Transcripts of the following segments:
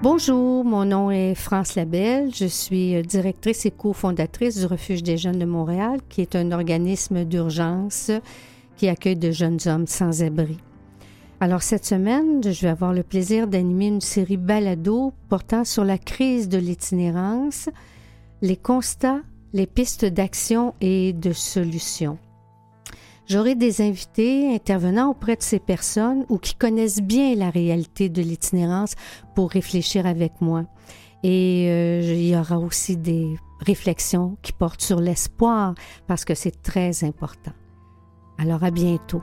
Bonjour, mon nom est France Labelle. Je suis directrice et cofondatrice du Refuge des jeunes de Montréal, qui est un organisme d'urgence qui accueille de jeunes hommes sans abri. Alors cette semaine, je vais avoir le plaisir d'animer une série balado portant sur la crise de l'itinérance, les constats, les pistes d'action et de solutions. J'aurai des invités intervenant auprès de ces personnes ou qui connaissent bien la réalité de l'itinérance pour réfléchir avec moi. Et il y aura aussi des réflexions qui portent sur l'espoir parce que c'est très important. Alors à bientôt.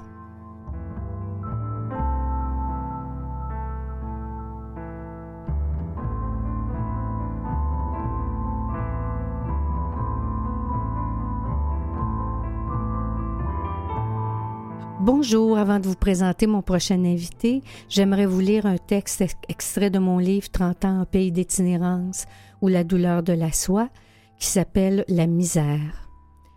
Bonjour, avant de vous présenter mon prochain invité, j'aimerais vous lire un texte extrait de mon livre « 30 ans en pays d'itinérance ou la douleur de la soie » qui s'appelle « La misère ».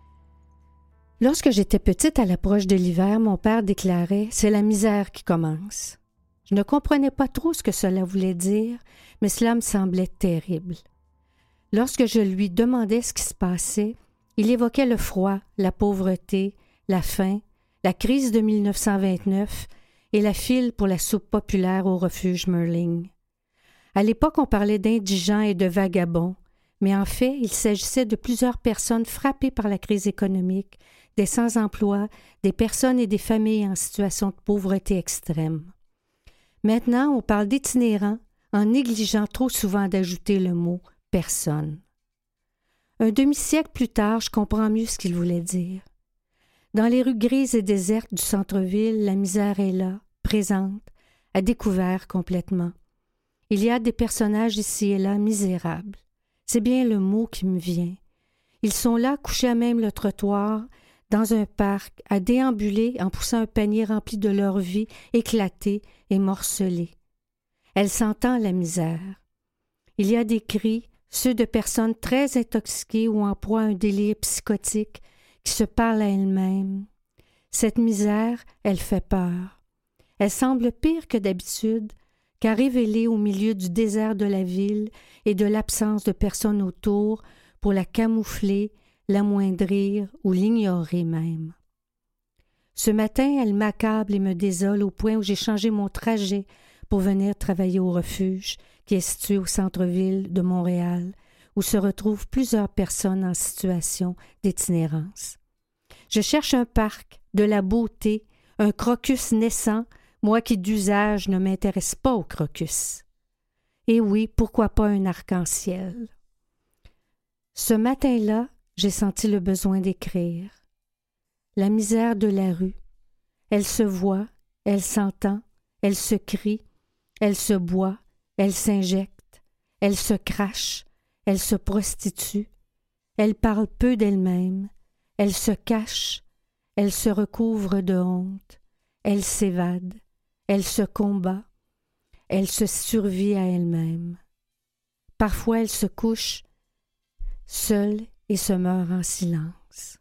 Lorsque j'étais petite à l'approche de l'hiver, mon père déclarait « C'est la misère qui commence ». Je ne comprenais pas trop ce que cela voulait dire, mais cela me semblait terrible. Lorsque je lui demandais ce qui se passait, il évoquait le froid, la pauvreté, la faim, la crise de 1929 et la file pour la soupe populaire au refuge Merling. À l'époque, on parlait d'indigents et de vagabonds, mais en fait, il s'agissait de plusieurs personnes frappées par la crise économique, des sans-emploi, des personnes et des familles en situation de pauvreté extrême. Maintenant, on parle d'itinérants en négligeant trop souvent d'ajouter le mot « personne ». Un demi-siècle plus tard, je comprends mieux ce qu'il voulait dire. Dans les rues grises et désertes du centre-ville, la misère est là, présente, à découvert complètement. Il y a des personnages ici et là misérables. C'est bien le mot qui me vient. Ils sont là, couchés à même le trottoir, dans un parc, à déambuler en poussant un panier rempli de leur vie éclatée et morcelée. Elle s'entend, la misère. Il y a des cris, ceux de personnes très intoxiquées ou en proie à un délire psychotique, qui se parle à elle-même. Cette misère, elle fait peur. Elle semble pire que d'habitude, car révélée au milieu du désert de la ville et de l'absence de personnes autour pour la camoufler, l'amoindrir ou l'ignorer même. Ce matin, elle m'accable et me désole au point où j'ai changé mon trajet pour venir travailler au refuge, qui est situé au centre-ville de Montréal, où se retrouvent plusieurs personnes en situation d'itinérance. Je cherche un parc, de la beauté, un crocus naissant, moi qui d'usage ne m'intéresse pas au crocus. Et oui, pourquoi pas un arc-en-ciel? Ce matin-là, j'ai senti le besoin d'écrire. La misère de la rue. Elle se voit, elle s'entend, elle se crie, elle se boit, elle s'injecte, elle se crache, elle se prostitue, elle parle peu d'elle-même, elle se cache, elle se recouvre de honte, elle s'évade, elle se combat, elle se survit à elle-même. Parfois elle se couche seule et se meurt en silence.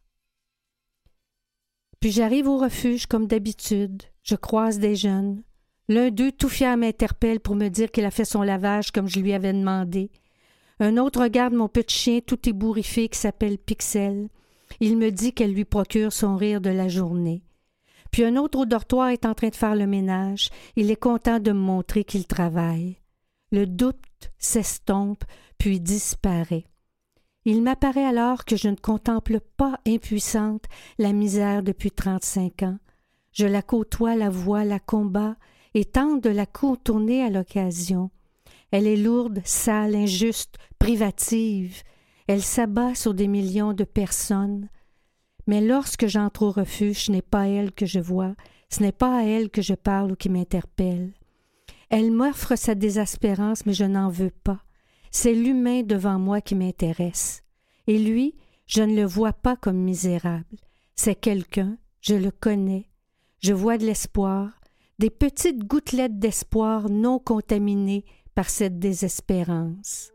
Puis j'arrive au refuge comme d'habitude, je croise des jeunes. L'un d'eux, tout fier, m'interpelle pour me dire qu'il a fait son lavage comme je lui avais demandé. Un autre regarde mon petit chien tout ébouriffé qui s'appelle Pixel. Il me dit qu'elle lui procure son rire de la journée. Puis un autre au dortoir est en train de faire le ménage. Il est content de me montrer qu'il travaille. Le doute s'estompe, puis disparaît. Il m'apparaît alors que je ne contemple pas impuissante la misère depuis 35 ans. Je la côtoie, la vois, la combats et tente de la contourner à l'occasion. Elle est lourde, sale, injuste, privative. Elle s'abat sur des millions de personnes. Mais lorsque j'entre au refuge, ce n'est pas elle que je vois, ce n'est pas à elle que je parle ou qui m'interpelle. Elle m'offre sa désespérance, mais je n'en veux pas. C'est l'humain devant moi qui m'intéresse. Et lui, je ne le vois pas comme misérable. C'est quelqu'un, je le connais. Je vois de l'espoir, des petites gouttelettes d'espoir non contaminées par cette désespérance.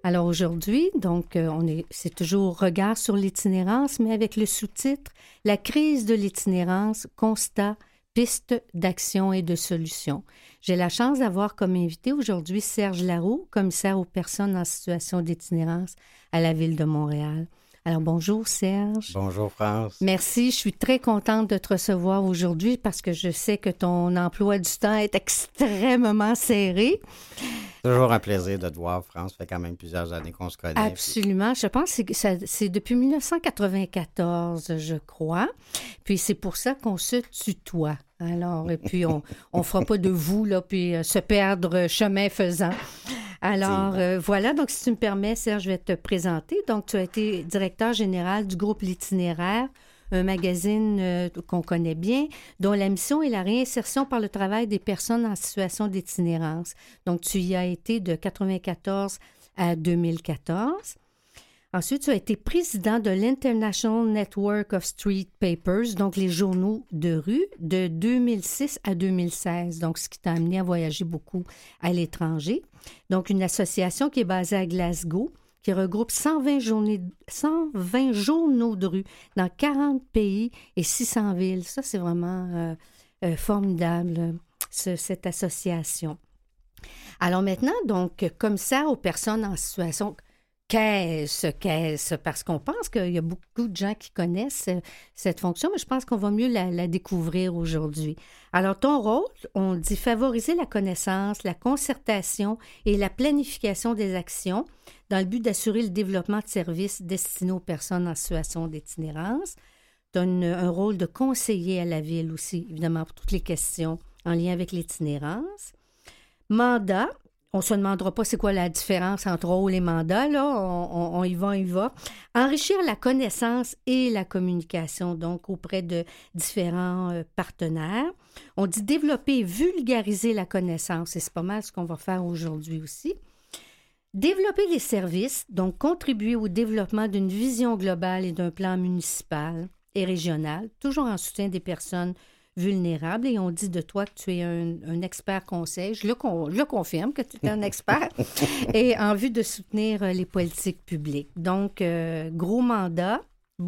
Alors aujourd'hui, donc, c'est toujours Regard sur l'itinérance, mais avec le sous-titre « La crise de l'itinérance, constat, pistes d'action et de solutions ». J'ai la chance d'avoir comme invité aujourd'hui Serge Laroux, commissaire aux personnes en situation d'itinérance à la Ville de Montréal. Alors, bonjour Serge. Bonjour France. Merci, je suis très contente de te recevoir aujourd'hui parce que je sais que ton emploi du temps est extrêmement serré. Toujours un plaisir de te voir, France. Ça fait quand même plusieurs années qu'on se connaît. Absolument. Je pense que c'est depuis 1994, je crois. Puis c'est pour ça qu'on se tutoie. Alors, et puis on fera pas de vous, là, puis se perdre chemin faisant. Alors, voilà. Donc, si tu me permets, Serge, je vais te présenter. Donc, tu as été directeur général du groupe L'Itinéraire, un magazine qu'on connaît bien, dont la mission est la réinsertion par le travail des personnes en situation d'itinérance. Donc, tu y as été de 1994 à 2014. Ensuite, tu as été président de l'International Network of Street Papers, donc les journaux de rue, de 2006 à 2016, donc ce qui t'a amené à voyager beaucoup à l'étranger. Donc, une association qui est basée à Glasgow, qui regroupe 120 journaux de rue dans 40 pays et 600 villes. Ça, c'est vraiment formidable, cette association. Alors maintenant, donc, commissaire aux personnes en situation... Qu'est-ce? Parce qu'on pense qu'il y a beaucoup de gens qui connaissent cette fonction, mais je pense qu'on va mieux la découvrir aujourd'hui. Alors, ton rôle, on dit favoriser la connaissance, la concertation et la planification des actions dans le but d'assurer le développement de services destinés aux personnes en situation d'itinérance. Tu as un rôle de conseiller à la Ville aussi, évidemment, pour toutes les questions en lien avec l'itinérance. Mandat. On ne se demandera pas c'est quoi la différence entre rôle et mandat, là. On y va. Enrichir la connaissance et la communication, donc auprès de différents partenaires. On dit développer et vulgariser la connaissance, et c'est pas mal ce qu'on va faire aujourd'hui aussi. Développer les services, donc contribuer au développement d'une vision globale et d'un plan municipal et régional, toujours en soutien des personnes vulnérable, et on dit de toi que tu es un expert conseil. Je le confirme que tu es un expert, et en vue de soutenir les politiques publiques. Donc, gros mandat,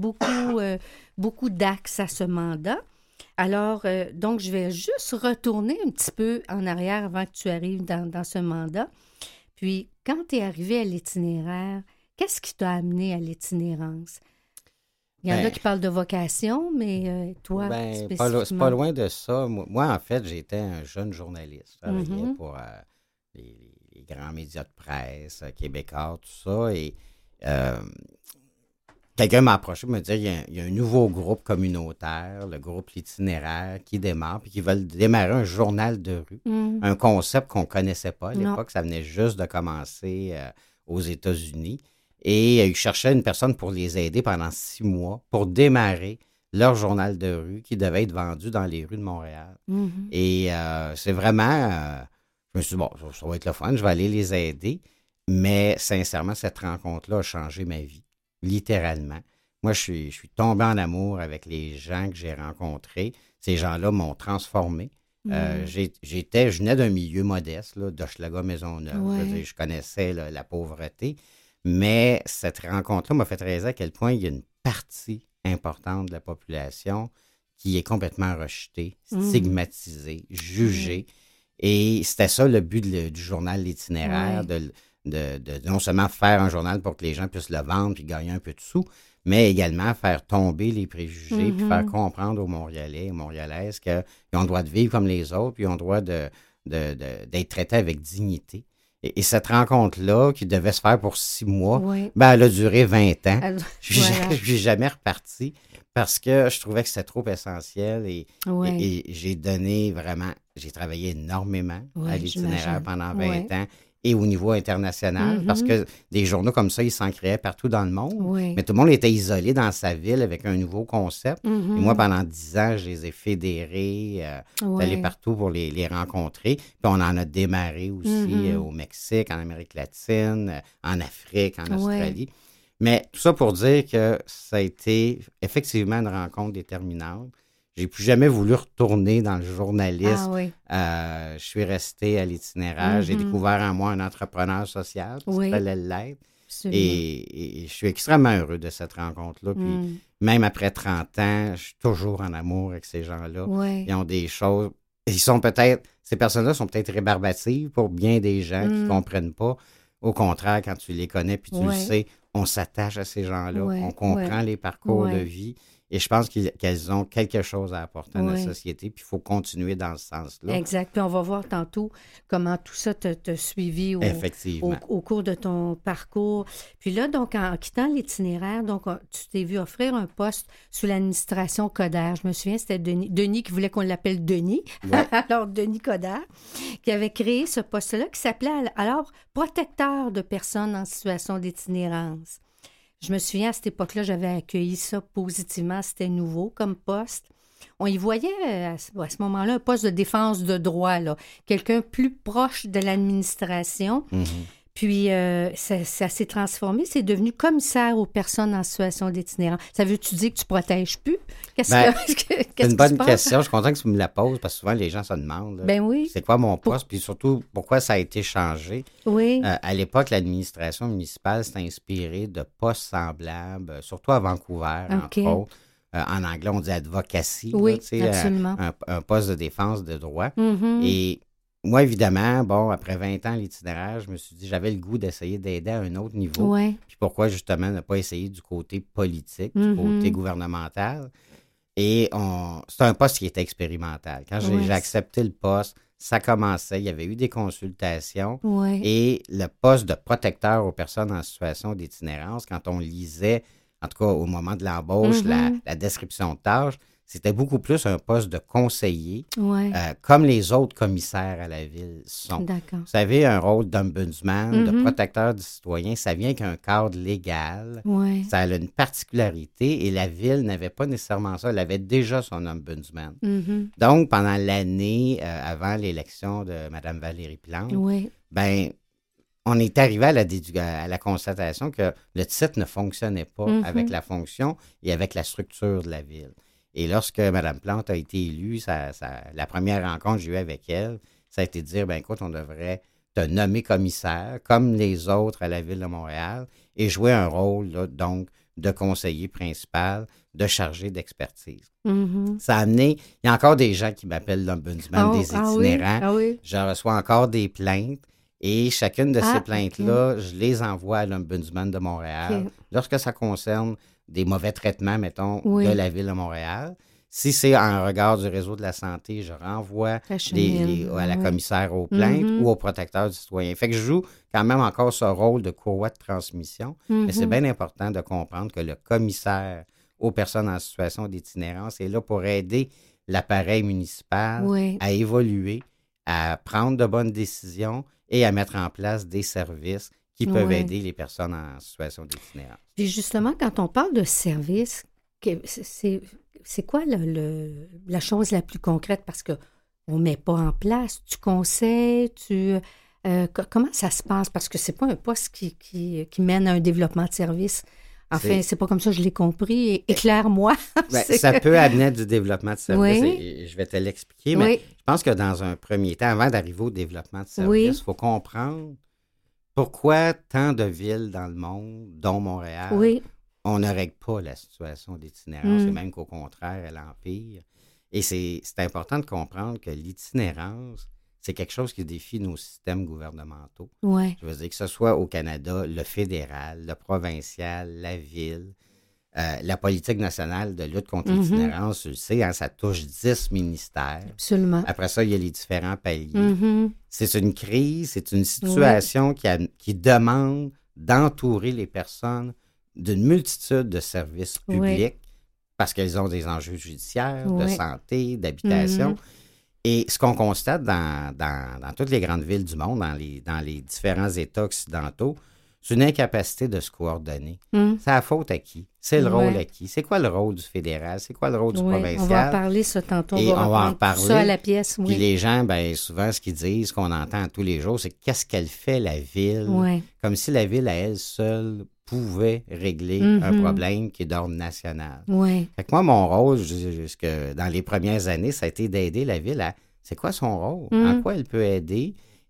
beaucoup d'axes à ce mandat. Alors, donc, je vais juste retourner un petit peu en arrière avant que tu arrives dans ce mandat. Puis, quand tu es arrivé à l'itinéraire, qu'est-ce qui t'a amené à l'itinérance? Il y en a qui parlent de vocation, mais toi, spécifiquement... C'est pas loin de ça. Moi, en fait, j'étais un jeune journaliste. Je travaillais pour les grands médias de presse, Québécois, tout ça. Et quelqu'un m'a approché pour me dire il y a un nouveau groupe communautaire, le groupe L'Itinéraire, qui démarre, puis qui veulent démarrer un journal de rue. Un concept qu'on ne connaissait pas à l'époque. Ça venait juste de commencer aux États-Unis. Et ils cherchaient une personne pour les aider pendant 6 mois pour démarrer leur journal de rue qui devait être vendu dans les rues de Montréal. Et c'est vraiment... je me suis dit, bon, ça va être le fun, je vais aller les aider. Mais sincèrement, cette rencontre-là a changé ma vie, littéralement. Moi, je suis tombé en amour avec les gens que j'ai rencontrés. Ces gens-là m'ont transformé. Je venais d'un milieu modeste, là, d'Hochelaga, Maisonneuve. Ouais. Je connaissais la pauvreté. Mais cette rencontre-là m'a fait réaliser à quel point il y a une partie importante de la population qui est complètement rejetée, stigmatisée, jugée. Et c'était ça le but du journal L'Itinéraire, de non seulement faire un journal pour que les gens puissent le vendre puis gagner un peu de sous, mais également faire tomber les préjugés puis faire comprendre aux Montréalais et aux Montréalaises qu'ils ont le droit de vivre comme les autres puis ils ont le droit d'être traités avec dignité. Et cette rencontre-là, qui devait se faire pour 6 mois, elle a duré 20 ans. Je suis jamais reparti parce que je trouvais que c'était trop essentiel et j'ai travaillé énormément à l'itinéraire pendant 20 ans. Et au niveau international, parce que des journaux comme ça, ils s'en créaient partout dans le monde. Mais tout le monde était isolé dans sa ville avec un nouveau concept. Et moi, pendant 10 ans, je les ai fédérés, allé partout pour les rencontrer. Puis on en a démarré aussi au Mexique, en Amérique latine, en Afrique, en Australie. Mais tout ça pour dire que ça a été effectivement une rencontre déterminante. J'ai plus jamais voulu retourner dans le journalisme. Je suis resté à l'itinéraire. J'ai découvert en moi un entrepreneur social, ça fallait l'être. Et je suis extrêmement heureux de cette rencontre-là. Puis même après 30 ans, je suis toujours en amour avec ces gens-là. Ouais. Ils ont des choses... Ces personnes-là sont peut-être rébarbatives pour bien des gens qui ne comprennent pas. Au contraire, quand tu les connais puis tu le sais, on s'attache à ces gens-là. On comprend les parcours de vie. Et je pense qu'elles ont quelque chose à apporter à notre société, puis il faut continuer dans ce sens-là. Exact. Puis on va voir tantôt comment tout ça t'a suivi au cours de ton parcours. Puis là, donc, en quittant l'itinéraire, donc, tu t'es vu offrir un poste sous l'administration Coderre. Je me souviens, c'était Denis qui voulait qu'on l'appelle Denis. Ouais. Alors, Denis Coderre, qui avait créé ce poste-là, qui s'appelait alors protecteur de personnes en situation d'itinérance. Je me souviens, à cette époque-là, j'avais accueilli ça positivement. C'était nouveau comme poste. On y voyait, à ce moment-là, un poste de défense de droit, là. Quelqu'un plus proche de l'administration. Mm-hmm. Puis, ça s'est transformé. C'est devenu commissaire aux personnes en situation d'itinérance. Ça veut-tu dire que tu ne protèges plus? C'est une bonne question. Je suis content que tu me la poses parce que souvent, les gens se demandent. Ben oui. C'est quoi mon poste? Puis surtout, pourquoi ça a été changé? Oui. À l'époque, l'administration municipale s'est inspirée de postes semblables, surtout à Vancouver, entre autres. En anglais, on dit advocacy. Oui, là, absolument. Un poste de défense de droit. Mm-hmm. Et moi, évidemment, après 20 ans l'itinéraire, je me suis dit j'avais le goût d'essayer d'aider à un autre niveau. Ouais. Puis pourquoi, justement, ne pas essayer du côté politique, du côté gouvernemental? Et c'est un poste qui était expérimental. Quand j'ai accepté le poste, ça commençait, il y avait eu des consultations. Ouais. Et le poste de protecteur aux personnes en situation d'itinérance, quand on lisait, en tout cas au moment de l'embauche, la description de tâches, c'était beaucoup plus un poste de conseiller, comme les autres commissaires à la ville sont. D'accord. Vous savez, un rôle d'ombudsman, de protecteur du citoyen, ça vient avec un cadre légal. Ouais. Ça a une particularité et la ville n'avait pas nécessairement ça. Elle avait déjà son ombudsman. Mm-hmm. Donc, pendant l'année avant l'élection de Mme Valérie Plante, on est arrivé à la constatation que le titre ne fonctionnait pas avec la fonction et avec la structure de la ville. Et lorsque Mme Plante a été élue, la première rencontre que j'ai eue avec elle, ça a été de dire, écoute, on devrait te nommer commissaire, comme les autres à la Ville de Montréal, et jouer un rôle, là, donc, de conseiller principal, de chargé d'expertise. Mm-hmm. Ça a amené, il y a encore des gens qui m'appellent l'ombudsman des itinérants. Ah oui? Je reçois encore des plaintes. Et chacune de ces plaintes-là, je les envoie à l'Ombudsman de Montréal. Okay. Lorsque ça concerne des mauvais traitements, mettons, de la Ville de Montréal. Si c'est en regard du réseau de la santé, je renvoie à la commissaire aux plaintes ou au protecteur du citoyen. Fait que je joue quand même encore ce rôle de courroie de transmission, mais c'est bien important de comprendre que le commissaire aux personnes en situation d'itinérance est là pour aider l'appareil municipal à évoluer, à prendre de bonnes décisions et à mettre en place des services qui peuvent aider les personnes en situation d'itinérance. Puis justement, quand on parle de services, c'est quoi la chose la plus concrète? Parce qu'on ne met pas en place. Tu conseilles, comment ça se passe? Parce que ce n'est pas un poste qui mène à un développement de service. Enfin, c'est pas comme ça que je l'ai compris. Éclaire-moi. Ça peut amener du développement de service. Et je vais te l'expliquer. Mais je pense que dans un premier temps, avant d'arriver au développement de service, il faut comprendre pourquoi tant de villes dans le monde, dont Montréal, on ne règle pas la situation d'itinérance, et même qu'au contraire, elle empire. Et c'est important de comprendre que l'itinérance, c'est quelque chose qui défie nos systèmes gouvernementaux. Je veux dire que ce soit au Canada, le fédéral, le provincial, la ville, la politique nationale de lutte contre l'itinérance, tu le sais, ça touche 10 ministères. Absolument. Après ça, il y a les différents paliers. C'est une crise, c'est une situation qui demande d'entourer les personnes d'une multitude de services publics parce qu'elles ont des enjeux judiciaires, de santé, d'habitation. Et ce qu'on constate dans toutes les grandes villes du monde, dans les différents États occidentaux, c'est une incapacité de se coordonner. C'est la faute à qui? C'est le rôle à qui? C'est quoi le rôle du fédéral? C'est quoi le rôle du provincial? On va en parler ça tantôt. Et on va en parler. Ça à la pièce, Puis les gens, souvent, ce qu'ils disent, ce qu'on entend tous les jours, c'est qu'est-ce qu'elle fait, la ville? Comme si la ville, à elle seule, pouvait régler un problème qui est d'ordre national. Fait que moi, mon rôle, dans les premières années, ça a été d'aider la ville à... C'est quoi son rôle? En quoi elle peut aider?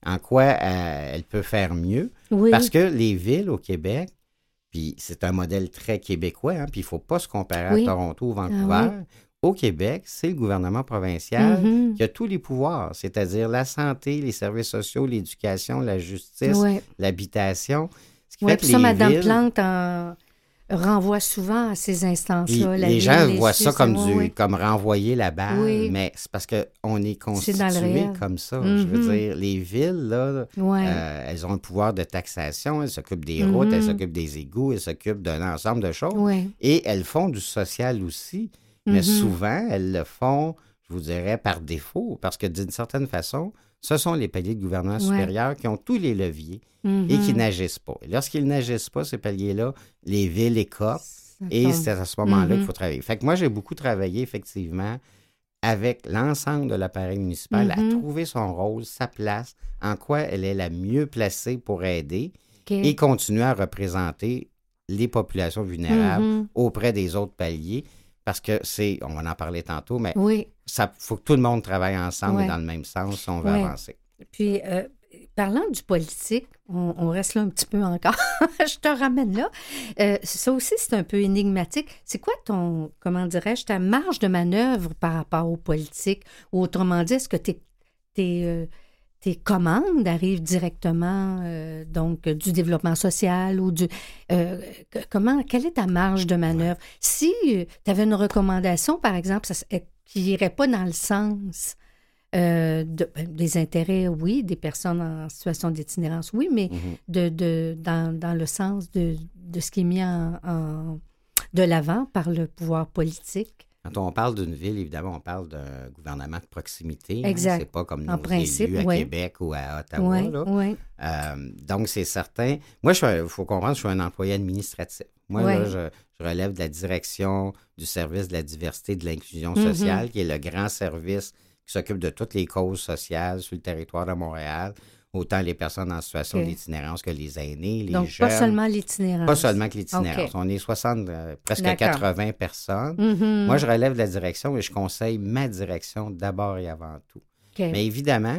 en quoi elle peut faire mieux. Oui. Parce que les villes au Québec, puis c'est un modèle très québécois, hein, puis il ne faut pas se comparer à Toronto ou Vancouver. Au Québec, c'est le gouvernement provincial qui a tous les pouvoirs, c'est-à-dire la santé, les services sociaux, l'éducation, la justice, l'habitation. Ce qui fait que ça, Mme Plante renvoie souvent à ces instances-là. Les gens voient ça comme renvoyer la balle, mais c'est parce qu'on est constitué comme ça. Je veux dire, les villes, là, elles ont un pouvoir de taxation, elles s'occupent des routes, elles s'occupent des égouts, elles s'occupent d'un ensemble de choses. Et elles font du social aussi. Mais souvent, elles le font, je vous dirais, par défaut, parce que d'une certaine façon, ce sont les paliers de gouvernement supérieur qui ont tous les leviers et qui n'agissent pas. Et lorsqu'ils n'agissent pas, ces paliers-là, les villes écopent et c'est à ce moment-là qu'il faut travailler. Fait que moi, j'ai beaucoup travaillé, effectivement, avec l'ensemble de l'appareil municipal à trouver son rôle, sa place, en quoi elle est la mieux placée pour aider et continuer à représenter les populations vulnérables auprès des autres paliers. Parce que on va en parler tantôt, mais ça faut que tout le monde travaille ensemble et dans le même sens si on veut avancer. Puis, parlant du politique, on reste là un petit peu encore. Je te ramène là. Ça aussi, c'est un peu énigmatique. C'est quoi ta marge de manœuvre par rapport aux politiques? Ou autrement dit, est-ce que tes commandes arrivent directement donc du développement social ou quelle est ta marge de manœuvre? Si tu avais une recommandation, par exemple, qui n'irait pas dans le sens des intérêts, oui, des personnes en situation d'itinérance, oui, mais dans le sens de ce qui est mis de l'avant par le pouvoir politique. Quand on parle d'une ville, évidemment, on parle d'un gouvernement de proximité. Exact. Hein? C'est pas comme nos élus à Québec ou à Ottawa. Donc, c'est certain. Moi, il faut comprendre, je suis un employé administratif. Moi, là, je relève de la direction du service de la diversité et de l'inclusion sociale, qui est le grand service qui s'occupe de toutes les causes sociales sur le territoire de Montréal, autant les personnes en situation d'itinérance que les aînés, les donc, jeunes. Donc, pas seulement l'itinérance. Pas seulement que l'itinérance. On est presque 80 personnes. Moi, je relève de la direction et je conseille ma direction d'abord et avant tout. Mais évidemment,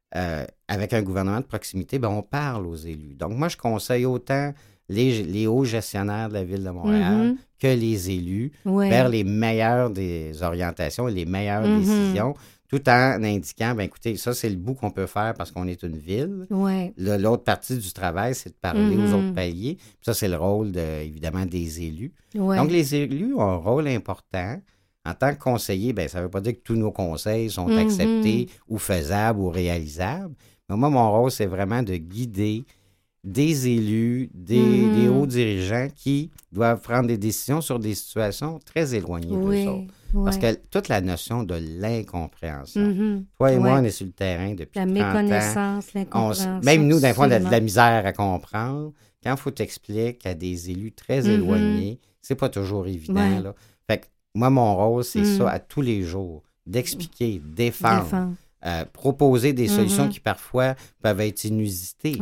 avec un gouvernement de proximité, on parle aux élus. Donc, moi, je conseille autant les hauts gestionnaires de la Ville de Montréal que les élus vers les meilleures des orientations et les meilleures décisions, tout en indiquant, écoutez, ça, c'est le bout qu'on peut faire parce qu'on est une ville. L'autre partie du travail, c'est de parler aux autres paliers. Puis ça, c'est le rôle, évidemment, des élus. Donc, les élus ont un rôle important. En tant que conseiller, ça ne veut pas dire que tous nos conseils sont acceptés ou faisables ou réalisables. Mais moi, mon rôle, c'est vraiment de guider des élus, des hauts dirigeants qui doivent prendre des décisions sur des situations très éloignées d'eux autres. Parce que toute la notion de l'incompréhension. Toi et moi, on est sur le terrain depuis 30 ans. La méconnaissance, l'incompréhension. Même nous, d'un fois, on a de la misère à comprendre. Quand il faut t'expliquer à des élus très éloignés, c'est pas toujours évident. Là. Fait que moi, mon rôle, c'est ça à tous les jours. D'expliquer, défendre. Proposer des solutions qui parfois peuvent être inusitées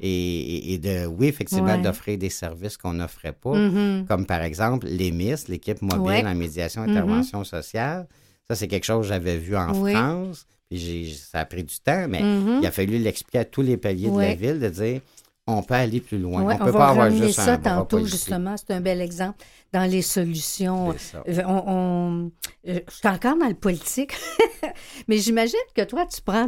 et effectivement, d'offrir des services qu'on n'offrait pas, comme par exemple l'EMIS, l'équipe mobile en médiation et intervention sociale. Ça, c'est quelque chose que j'avais vu en France, puis ça a pris du temps, mais il a fallu l'expliquer à tous les paliers de la ville, de dire on peut aller plus loin. On ne peut pas avoir juste un bras tantôt, politique. justement, c'est un bel exemple dans les solutions. Je suis encore dans le politique, mais j'imagine que toi, tu prends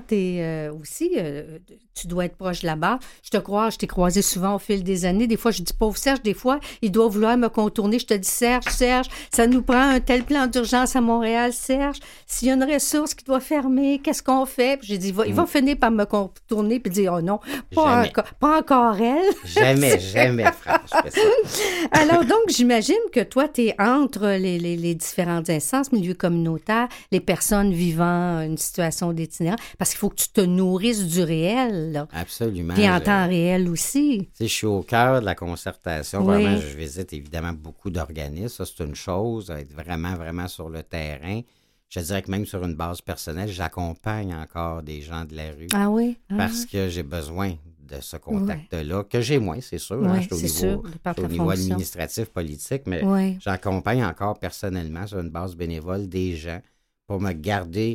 tu dois être proche de la barre. Je t'ai croisé souvent au fil des années. Des fois, je dis pauvre Serge, des fois, il doit vouloir me contourner. Je te dis Serge, ça nous prend un tel plan d'urgence à Montréal, Serge. S'il y a une ressource qui doit fermer, qu'est-ce qu'on fait? Puis j'ai dit, il va finir par me contourner puis dire, oh non, pas encore elle. Jamais, France, je fais ça. Alors donc, j'imagine que toi, tu es entre les différentes instances, milieu communautaire, les personnes vivant une situation d'itinérance, parce qu'il faut que tu te nourrisses du réel. Là. Absolument. Puis en temps réel aussi. Je suis au cœur de la concertation. Vraiment, je visite évidemment beaucoup d'organismes. Ça, c'est une chose, être vraiment, vraiment sur le terrain. Je dirais que même sur une base personnelle, j'accompagne encore des gens de la rue. Ah oui? Parce que j'ai besoin de ce contact-là, que j'ai moins, c'est sûr. Je suis au niveau administratif, politique, mais j'accompagne encore personnellement sur une base bénévole des gens pour me garder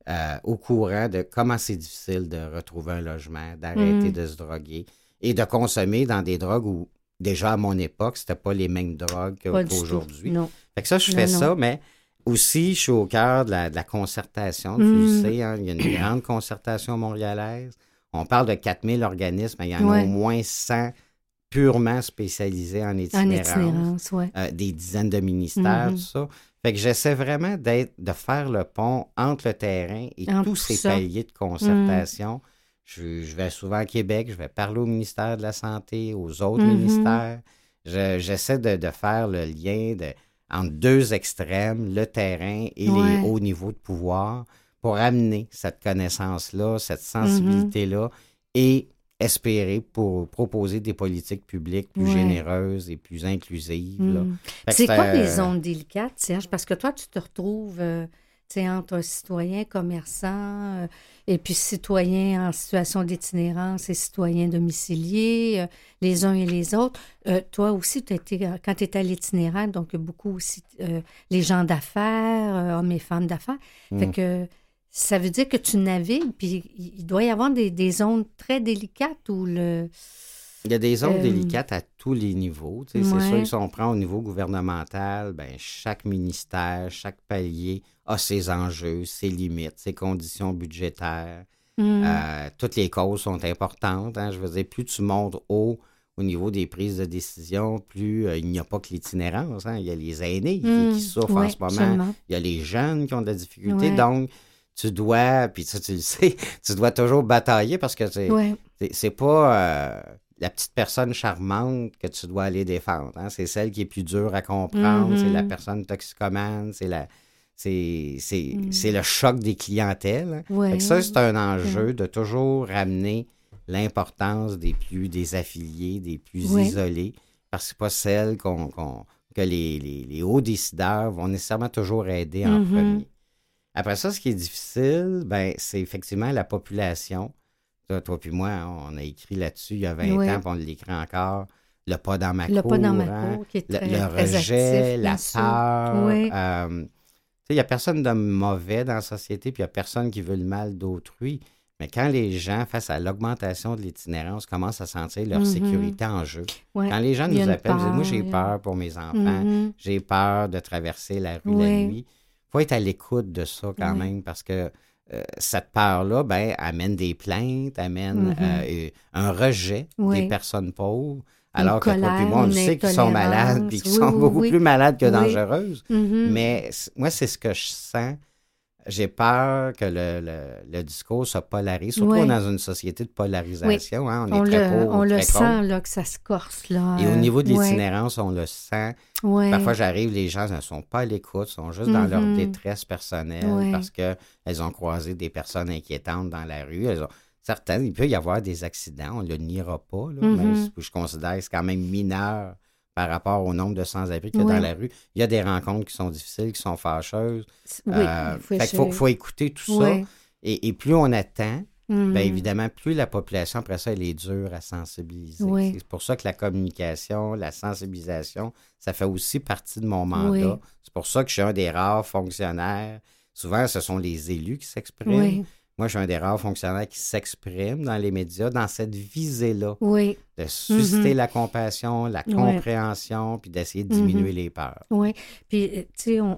au courant de comment c'est difficile de retrouver un logement, d'arrêter de se droguer et de consommer dans des drogues où, déjà à mon époque, c'était pas les mêmes drogues qu'aujourd'hui. Fait que ça, je fais ça, mais aussi, je suis au cœur de la concertation. Tu le sais, hein, il y a une grande concertation montréalaise. On parle de 4000 organismes, mais il y en a au moins 100 purement spécialisés en itinérance. Des dizaines de ministères, tout ça. Fait que j'essaie vraiment de faire le pont entre le terrain et tous ces paliers de concertation. Je vais souvent à Québec, je vais parler au ministère de la Santé, aux autres ministères. J'essaie de faire le lien entre deux extrêmes, le terrain et les hauts niveaux de pouvoir, pour amener cette connaissance-là, cette sensibilité-là et espérer pour proposer des politiques publiques plus généreuses et plus inclusives. C'est quoi les zones délicates, Serge? Parce que toi, tu te retrouves entre citoyens, commerçants et puis citoyens en situation d'itinérance et citoyens domiciliés, les uns et les autres. Toi aussi, quand tu étais à l'itinéraire, donc beaucoup aussi les gens d'affaires, hommes et femmes d'affaires. Fait que ça veut dire que tu navigues, puis il doit y avoir des zones très délicates où Il y a des zones délicates à tous les niveaux. C'est sûr que si on prend au niveau gouvernemental, chaque ministère, chaque palier a ses enjeux, ses limites, ses conditions budgétaires. Toutes les causes sont importantes. Hein. Je veux dire, plus tu montes haut au niveau des prises de décision, plus il n'y a pas que l'itinérance. Hein. Il y a les aînés qui souffrent en ce moment. Absolument. Il y a les jeunes qui ont de la difficulté. Donc, tu dois, puis ça, tu le sais, tu dois toujours batailler parce que c'est pas la petite personne charmante que tu dois aller défendre. Hein? C'est celle qui est plus dure à comprendre, c'est la personne toxicomane, c'est le choc des clientèles. Fait que ça, c'est un enjeu de toujours ramener l'importance des plus désaffiliés, des plus isolés, parce que c'est pas celle que les hauts décideurs vont nécessairement toujours aider en premier. Après ça, ce qui est difficile, c'est effectivement la population. Toi puis moi, on a écrit là-dessus il y a 20 ans, puis on l'écrit encore. Le pas dans ma cour. Le pas dans ma cour, qui est le rejet, actif, la peur. Il n'y a personne de mauvais dans la société, puis il n'y a personne qui veut le mal d'autrui. Mais quand les gens, face à l'augmentation de l'itinérance, commencent à sentir leur sécurité en jeu, quand les gens nous appellent, ils disent « Moi, j'ai peur pour mes enfants, j'ai peur de traverser la rue la nuit », il faut être à l'écoute de ça quand même, parce que cette peur-là amène des plaintes, amène un rejet des personnes pauvres, alors que toi et moi, on sait qu'ils sont malades et qu'ils sont beaucoup plus malades que dangereuses. Mais moi, c'est ce que je sens. J'ai peur que le discours se polarise, surtout dans une société de polarisation. Hein, on est très pauvre, on le sent là, que ça se corse. Là, et au niveau de l'itinérance, on le sent. Parfois, j'arrive, les gens ne sont pas à l'écoute, sont juste dans leur détresse personnelle parce qu'elles ont croisé des personnes inquiétantes dans la rue. Certaines, il peut y avoir des accidents, on ne le niera pas, là, même si je considère que c'est quand même mineur par rapport au nombre de sans-abri qu'il y a dans la rue. Il y a des rencontres qui sont difficiles, qui sont fâcheuses. Faut écouter tout ça. Et plus on attend, évidemment, plus la population, après ça, elle est dure à sensibiliser. C'est pour ça que la communication, la sensibilisation, ça fait aussi partie de mon mandat. C'est pour ça que je suis un des rares fonctionnaires. Souvent, ce sont les élus qui s'expriment. Moi, je suis un des rares fonctionnaires qui s'expriment dans les médias dans cette visée-là. De susciter la compassion, la compréhension, puis d'essayer de diminuer les peurs. Puis, tu sais,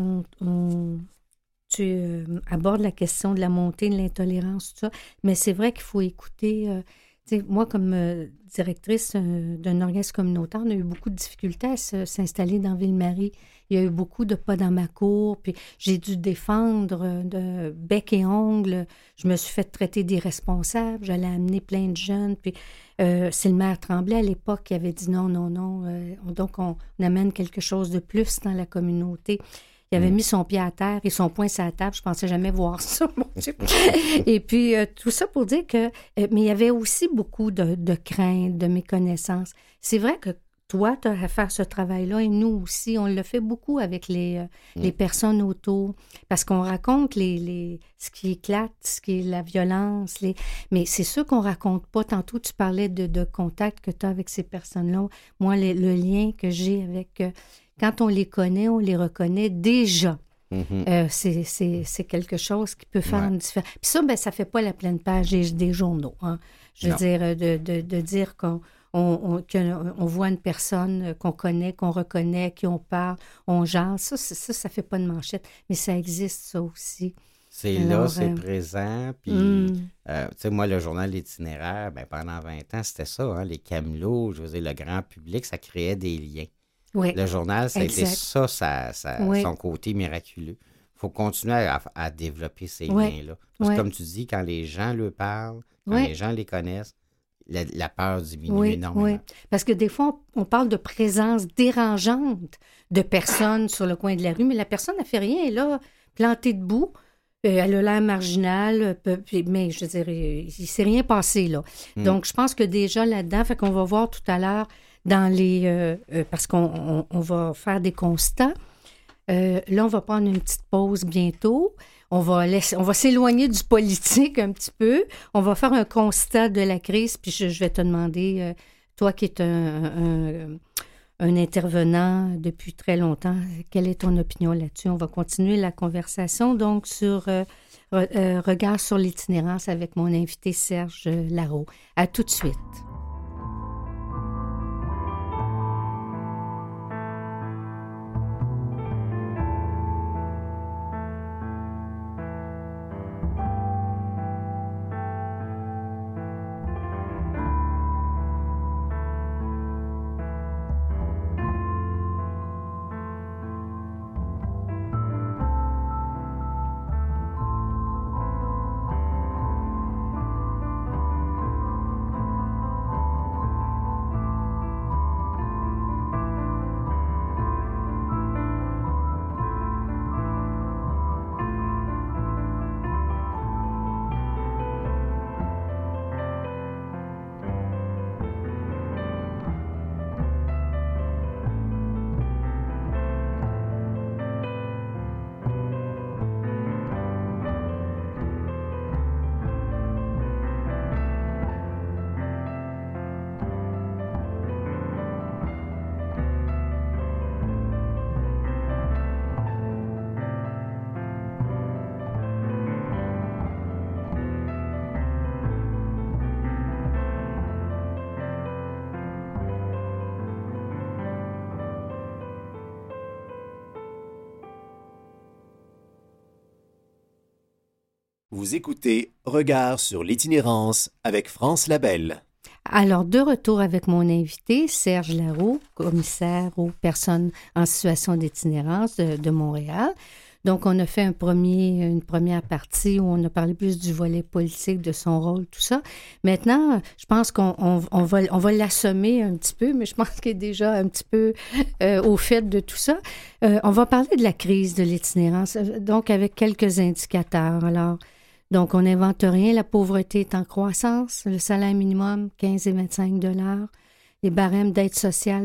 tu abordes la question de la montée de l'intolérance, tout ça, mais c'est vrai qu'il faut écouter. Moi, comme directrice d'un organisme communautaire, on a eu beaucoup de difficultés à s'installer dans Ville-Marie. Il y a eu beaucoup de pas dans ma cour, puis j'ai dû défendre de bec et ongles. Je me suis fait traiter d'irresponsable. J'allais amener plein de jeunes, puis c'est le maire Tremblay à l'époque qui avait dit non. Donc, on amène quelque chose de plus dans la communauté. Il avait mis son pied à terre et son poing sur la table. Je pensais jamais voir ça, mon Dieu. Et puis, tout ça pour dire que... mais il y avait aussi beaucoup de craintes, de méconnaissances. C'est vrai que toi, tu as à faire ce travail-là et nous aussi, on le fait beaucoup avec les personnes autour parce qu'on raconte ce qui éclate, ce qui est la violence. Mais c'est sûr qu'on raconte pas. Tantôt, tu parlais de contact que tu as avec ces personnes-là. Moi, le lien que j'ai avec... quand on les connaît, on les reconnaît déjà. C'est quelque chose qui peut faire une différence. Puis ça, ça ne fait pas la pleine page des journaux. Hein. Je veux dire, de dire qu'on voit une personne qu'on connaît, qu'on reconnaît, qui on parle, on jase, ça fait pas de manchette. Mais ça existe, ça aussi. C'est là, c'est présent. Puis, tu sais, moi, le journal itinéraire, pendant 20 ans, c'était ça, hein, les camelots, je veux dire, le grand public, ça créait des liens. Oui, le journal, ça a été ça, son côté miraculeux. Il faut continuer à développer ces liens-là. Parce que comme tu dis, quand les gens le parlent, quand les gens les connaissent, la peur diminue énormément. Oui, parce que des fois, on parle de présence dérangeante de personnes sur le coin de la rue, mais la personne n'a fait rien, elle est là, plantée debout. Elle a l'air marginale, mais je veux dire, il ne s'est rien passé, là. Donc, je pense que déjà là-dedans, fait qu'on va voir tout à l'heure dans les... parce qu'on va faire des constats. Là, on va prendre une petite pause bientôt. On va s'éloigner du politique un petit peu. On va faire un constat de la crise, puis je vais te demander, toi qui es un intervenant depuis très longtemps, quelle est ton opinion là-dessus? On va continuer la conversation, donc, sur Regard sur l'itinérance avec mon invité Serge Larault. À tout de suite. Vous écoutez Regard sur l'itinérance avec France Labelle. Alors, de retour avec mon invité, Serge Larault, commissaire aux personnes en situation d'itinérance de Montréal. Donc, on a fait une première partie où on a parlé plus du volet politique, de son rôle, tout ça. Maintenant, je pense qu'on va l'assommer un petit peu, mais je pense qu'il est déjà un petit peu au fait de tout ça. On va parler de la crise de l'itinérance, donc avec quelques indicateurs. Alors, donc, on n'invente rien. La pauvreté est en croissance. Le salaire minimum, 15 et 25 $. Les barèmes d'aide sociale,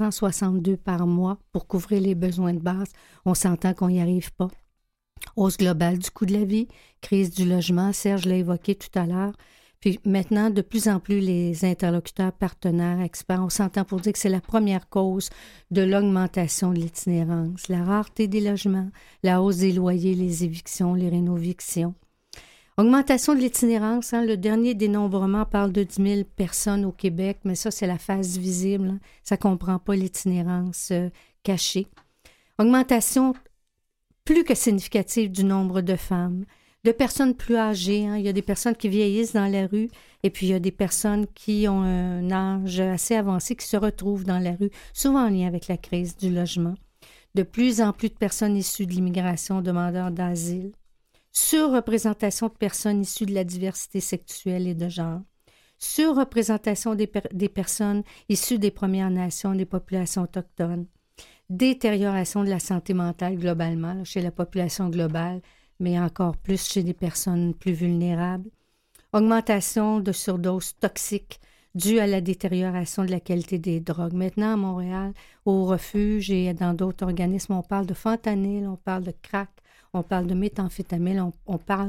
762 par mois pour couvrir les besoins de base. On s'entend qu'on n'y arrive pas. Hausse globale du coût de la vie, crise du logement, Serge l'a évoqué tout à l'heure. Puis maintenant, de plus en plus, les interlocuteurs, partenaires, experts, on s'entend pour dire que c'est la première cause de l'augmentation de l'itinérance. La rareté des logements, la hausse des loyers, les évictions, les rénovictions. Augmentation de l'itinérance, hein, le dernier dénombrement parle de 10 000 personnes au Québec, mais ça, c'est la face visible. Hein, ça ne comprend pas l'itinérance cachée. Augmentation plus que significative du nombre de femmes, de personnes plus âgées. Hein, il y a des personnes qui vieillissent dans la rue et puis il y a des personnes qui ont un âge assez avancé qui se retrouvent dans la rue, souvent en lien avec la crise du logement. De plus en plus de personnes issues de l'immigration, demandeurs d'asile. Surreprésentation de personnes issues de la diversité sexuelle et de genre, surreprésentation des personnes issues des Premières Nations, des populations autochtones, détérioration de la santé mentale globalement, là, chez la population globale, mais encore plus chez des personnes plus vulnérables, augmentation de surdoses toxiques due à la détérioration de la qualité des drogues. Maintenant, à Montréal, au refuge et dans d'autres organismes, on parle de fentanyl, on parle de crack, on parle de méthamphétamine, on parle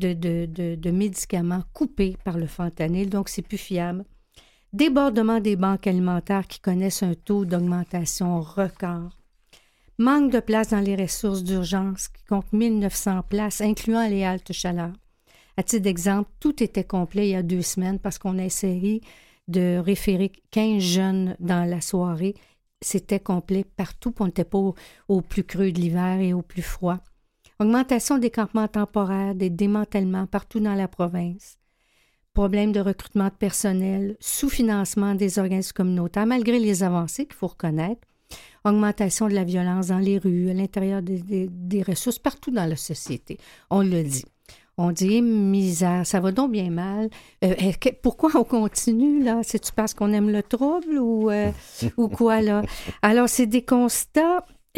de médicaments coupés par le fentanyl, donc c'est plus fiable. Débordement des banques alimentaires qui connaissent un taux d'augmentation record. Manque de place dans les ressources d'urgence qui comptent 1900 places, incluant les haltes chaleur. À titre d'exemple, tout était complet il y a 2 semaines parce qu'on a essayé de référer 15 jeunes dans la soirée. C'était complet partout, puis on n'était pas au plus creux de l'hiver et au plus froid. Augmentation des campements temporaires, des démantèlements partout dans la province. Problème de recrutement de personnel, sous-financement des organismes communautaires, malgré les avancées qu'il faut reconnaître. Augmentation de la violence dans les rues, à l'intérieur des ressources, partout dans la société. On le dit. On dit, misère, ça va donc bien mal. Pourquoi on continue, là? C'est-tu parce qu'on aime le trouble ou quoi, là? Alors, c'est des constats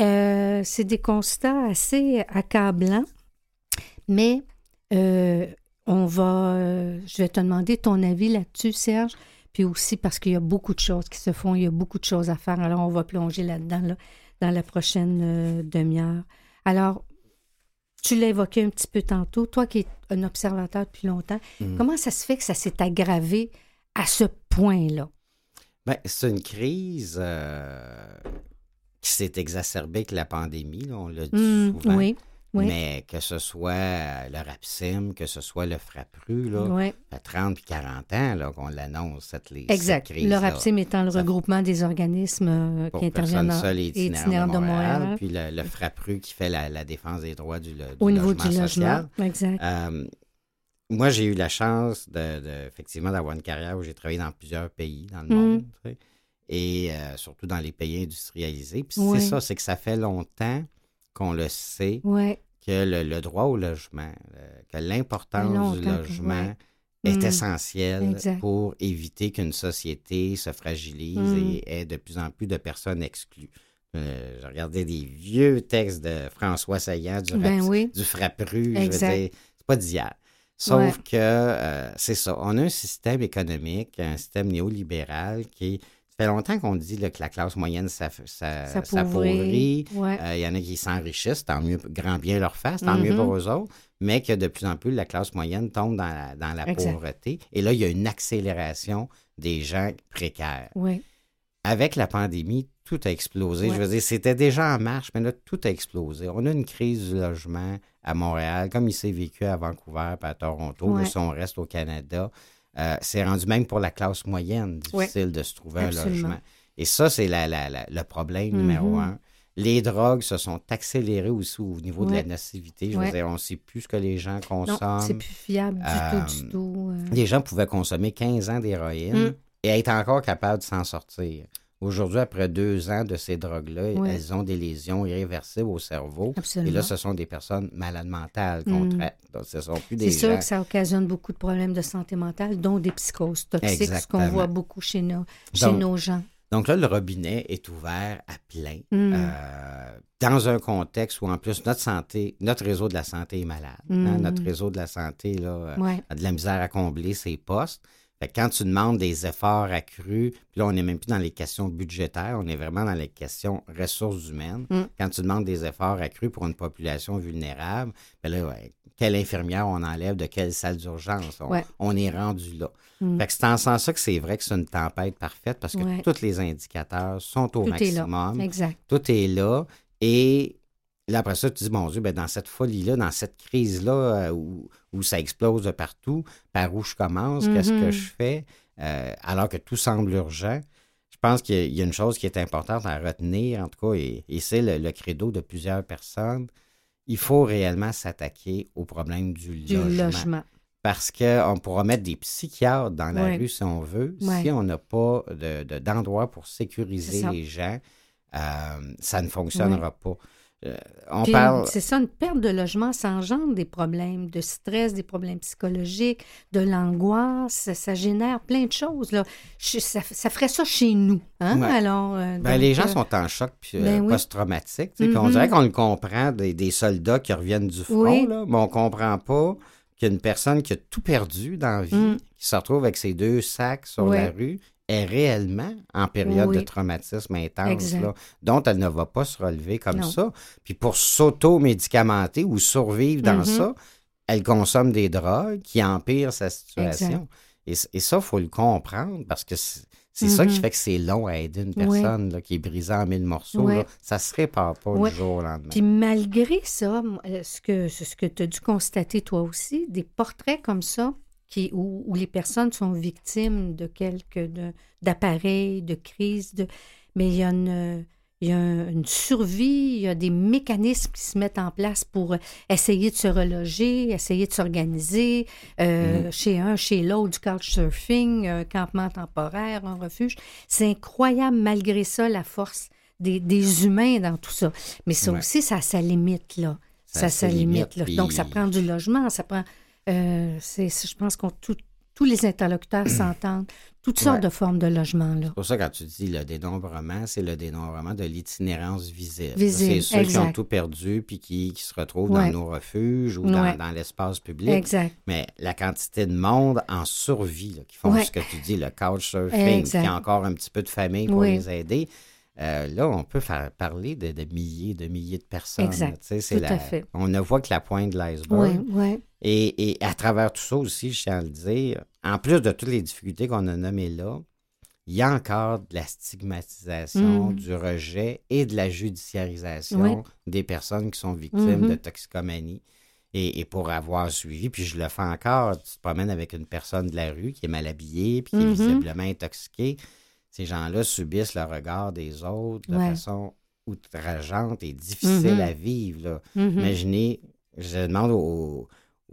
assez accablants, mais je vais te demander ton avis là-dessus, Serge, puis aussi parce qu'il y a beaucoup de choses qui se font, il y a beaucoup de choses à faire. Alors, on va plonger là-dedans, là, dans la prochaine demi-heure. Alors, tu l'as évoqué un petit peu tantôt, toi qui es un observateur depuis longtemps, comment ça se fait que ça s'est aggravé à ce point-là? Bien, c'est une crise qui s'est exacerbée avec la pandémie, là, on l'a dit souvent. Oui. Mais que ce soit le Rapsim, que ce soit le Frappru, là, ça fait 30 et 40 ans là, qu'on l'annonce, cette crise. Exact. Le Rapsim étant le regroupement des organismes qui interviennent dans les itinéraires de Montréal. Puis le Frappru qui fait la défense des droits du au niveau logement du social. Logement. Exact. Moi, j'ai eu la chance effectivement d'avoir une carrière où j'ai travaillé dans plusieurs pays dans le monde. Tu sais, et surtout dans les pays industrialisés. Puis c'est ça, c'est que ça fait longtemps qu'on le sait. Que le droit au logement, que l'importance du logement est essentielle pour éviter qu'une société se fragilise et ait de plus en plus de personnes exclues. Je regardais des vieux textes de François Saillant du Frappru, je veux dire, c'est pas d'hier. Sauf que c'est ça, on a un système économique, un système néolibéral qui ça fait longtemps qu'on dit là, que la classe moyenne s'appauvrit. Il y en a qui s'enrichissent, tant mieux, grand bien leur face, tant mieux pour eux autres, mais que de plus en plus, la classe moyenne tombe dans la pauvreté. Et là, il y a une accélération des gens précaires. Avec la pandémie, tout a explosé. Je veux dire, c'était déjà en marche, mais là, tout a explosé. On a une crise du logement à Montréal, comme il s'est vécu à Vancouver et à Toronto, si on reste au Canada. C'est rendu même pour la classe moyenne difficile de se trouver un logement. Et ça, c'est le problème numéro 1. Les drogues se sont accélérées aussi au niveau de la nocivité. Je veux dire, on ne sait plus ce que les gens consomment. Non, c'est plus fiable du tout. Les gens pouvaient consommer 15 ans d'héroïne et être encore capables de s'en sortir. Aujourd'hui, après 2 ans de ces drogues-là, elles ont des lésions irréversibles au cerveau. Absolument. Et là, ce sont des personnes malades mentales qu'on traite. Donc, ce sont plus des gens... C'est sûr que ça occasionne beaucoup de problèmes de santé mentale, dont des psychoses toxiques, ce qu'on voit beaucoup chez nos gens. Donc là, le robinet est ouvert à plein dans un contexte où, en plus, notre réseau de la santé est malade. Notre réseau de la santé là, a de la misère à combler ses postes. Fait que quand tu demandes des efforts accrus, puis là, on n'est même plus dans les questions budgétaires, on est vraiment dans les questions ressources humaines. Quand tu demandes des efforts accrus pour une population vulnérable, bien là, quelle infirmière on enlève de quelle salle d'urgence? On est rendu là. Fait que c'est en sens ça que c'est vrai que c'est une tempête parfaite parce que tous les indicateurs sont au maximum. Exact. Tout est là. Et là, après ça, tu dis, mon Dieu, ben dans cette folie-là, dans cette crise-là où ça explose de partout, par où je commence, qu'est-ce que je fais, alors que tout semble urgent. Je pense qu'il y a une chose qui est importante à retenir, en tout cas, et c'est le credo de plusieurs personnes. Il faut réellement s'attaquer au problème du logement. Parce qu'on pourra mettre des psychiatres dans la rue si on veut. Si on n'a pas d'endroit pour sécuriser les gens, ça ne fonctionnera pas. C'est ça, une perte de logement, ça engendre des problèmes de stress, des problèmes psychologiques, de l'angoisse, ça génère plein de choses. Là. Ça ferait ça chez nous. Hein? Alors, les gens sont en choc post-traumatique. Puis on dirait qu'on le comprend des soldats qui reviennent du front, là, mais on ne comprend pas qu'une personne qui a tout perdu dans la vie, qui se retrouve avec ses 2 sacs sur la rue, est réellement en période de traumatisme intense, là, dont elle ne va pas se relever comme ça. Puis pour s'auto-médicamenter ou survivre dans ça, elle consomme des drogues qui empirent sa situation. Et ça, il faut le comprendre parce que C'est ça qui fait que c'est long à aider une personne là, qui est brisée en 1000 morceaux. Là. Ça se répare pas du jour au lendemain. Puis malgré ça, ce que tu as dû constater toi aussi, des portraits comme ça, où les personnes sont victimes de d'appareils, de crises, mais il y a une survie, il y a des mécanismes qui se mettent en place pour essayer de se reloger, essayer de s'organiser, chez un, chez l'autre, du couchsurfing, un campement temporaire, un refuge. C'est incroyable, malgré ça, la force des humains dans tout ça. Mais ça aussi, ça a sa limite, là. Ça a sa limite, là. Puis... Donc, ça prend du logement, ça prend... je pense que tous les interlocuteurs s'entendent. Toutes sortes de formes de logement. Là. C'est pour ça, quand tu dis le dénombrement, c'est le dénombrement de l'itinérance visible. C'est ceux qui ont tout perdu puis qui se retrouvent dans nos refuges ou dans l'espace public. Exact. Mais la quantité de monde en survie là, qui font ce que tu dis, le couchsurfing, qui a encore un petit peu de famille pour les aider. Là, on peut parler de milliers de personnes. Exact. Tout à fait. On ne voit que la pointe de l'iceberg. Oui. Et à travers tout ça aussi, je tiens à le dire, en plus de toutes les difficultés qu'on a nommées là, il y a encore de la stigmatisation, du rejet et de la judiciarisation des personnes qui sont victimes de toxicomanie. Et pour avoir suivi, puis je le fais encore, tu te promènes avec une personne de la rue qui est mal habillée puis qui est visiblement intoxiquée. Ces gens-là subissent le regard des autres de façon outrageante et difficile à vivre. Là. Imaginez, je demande aux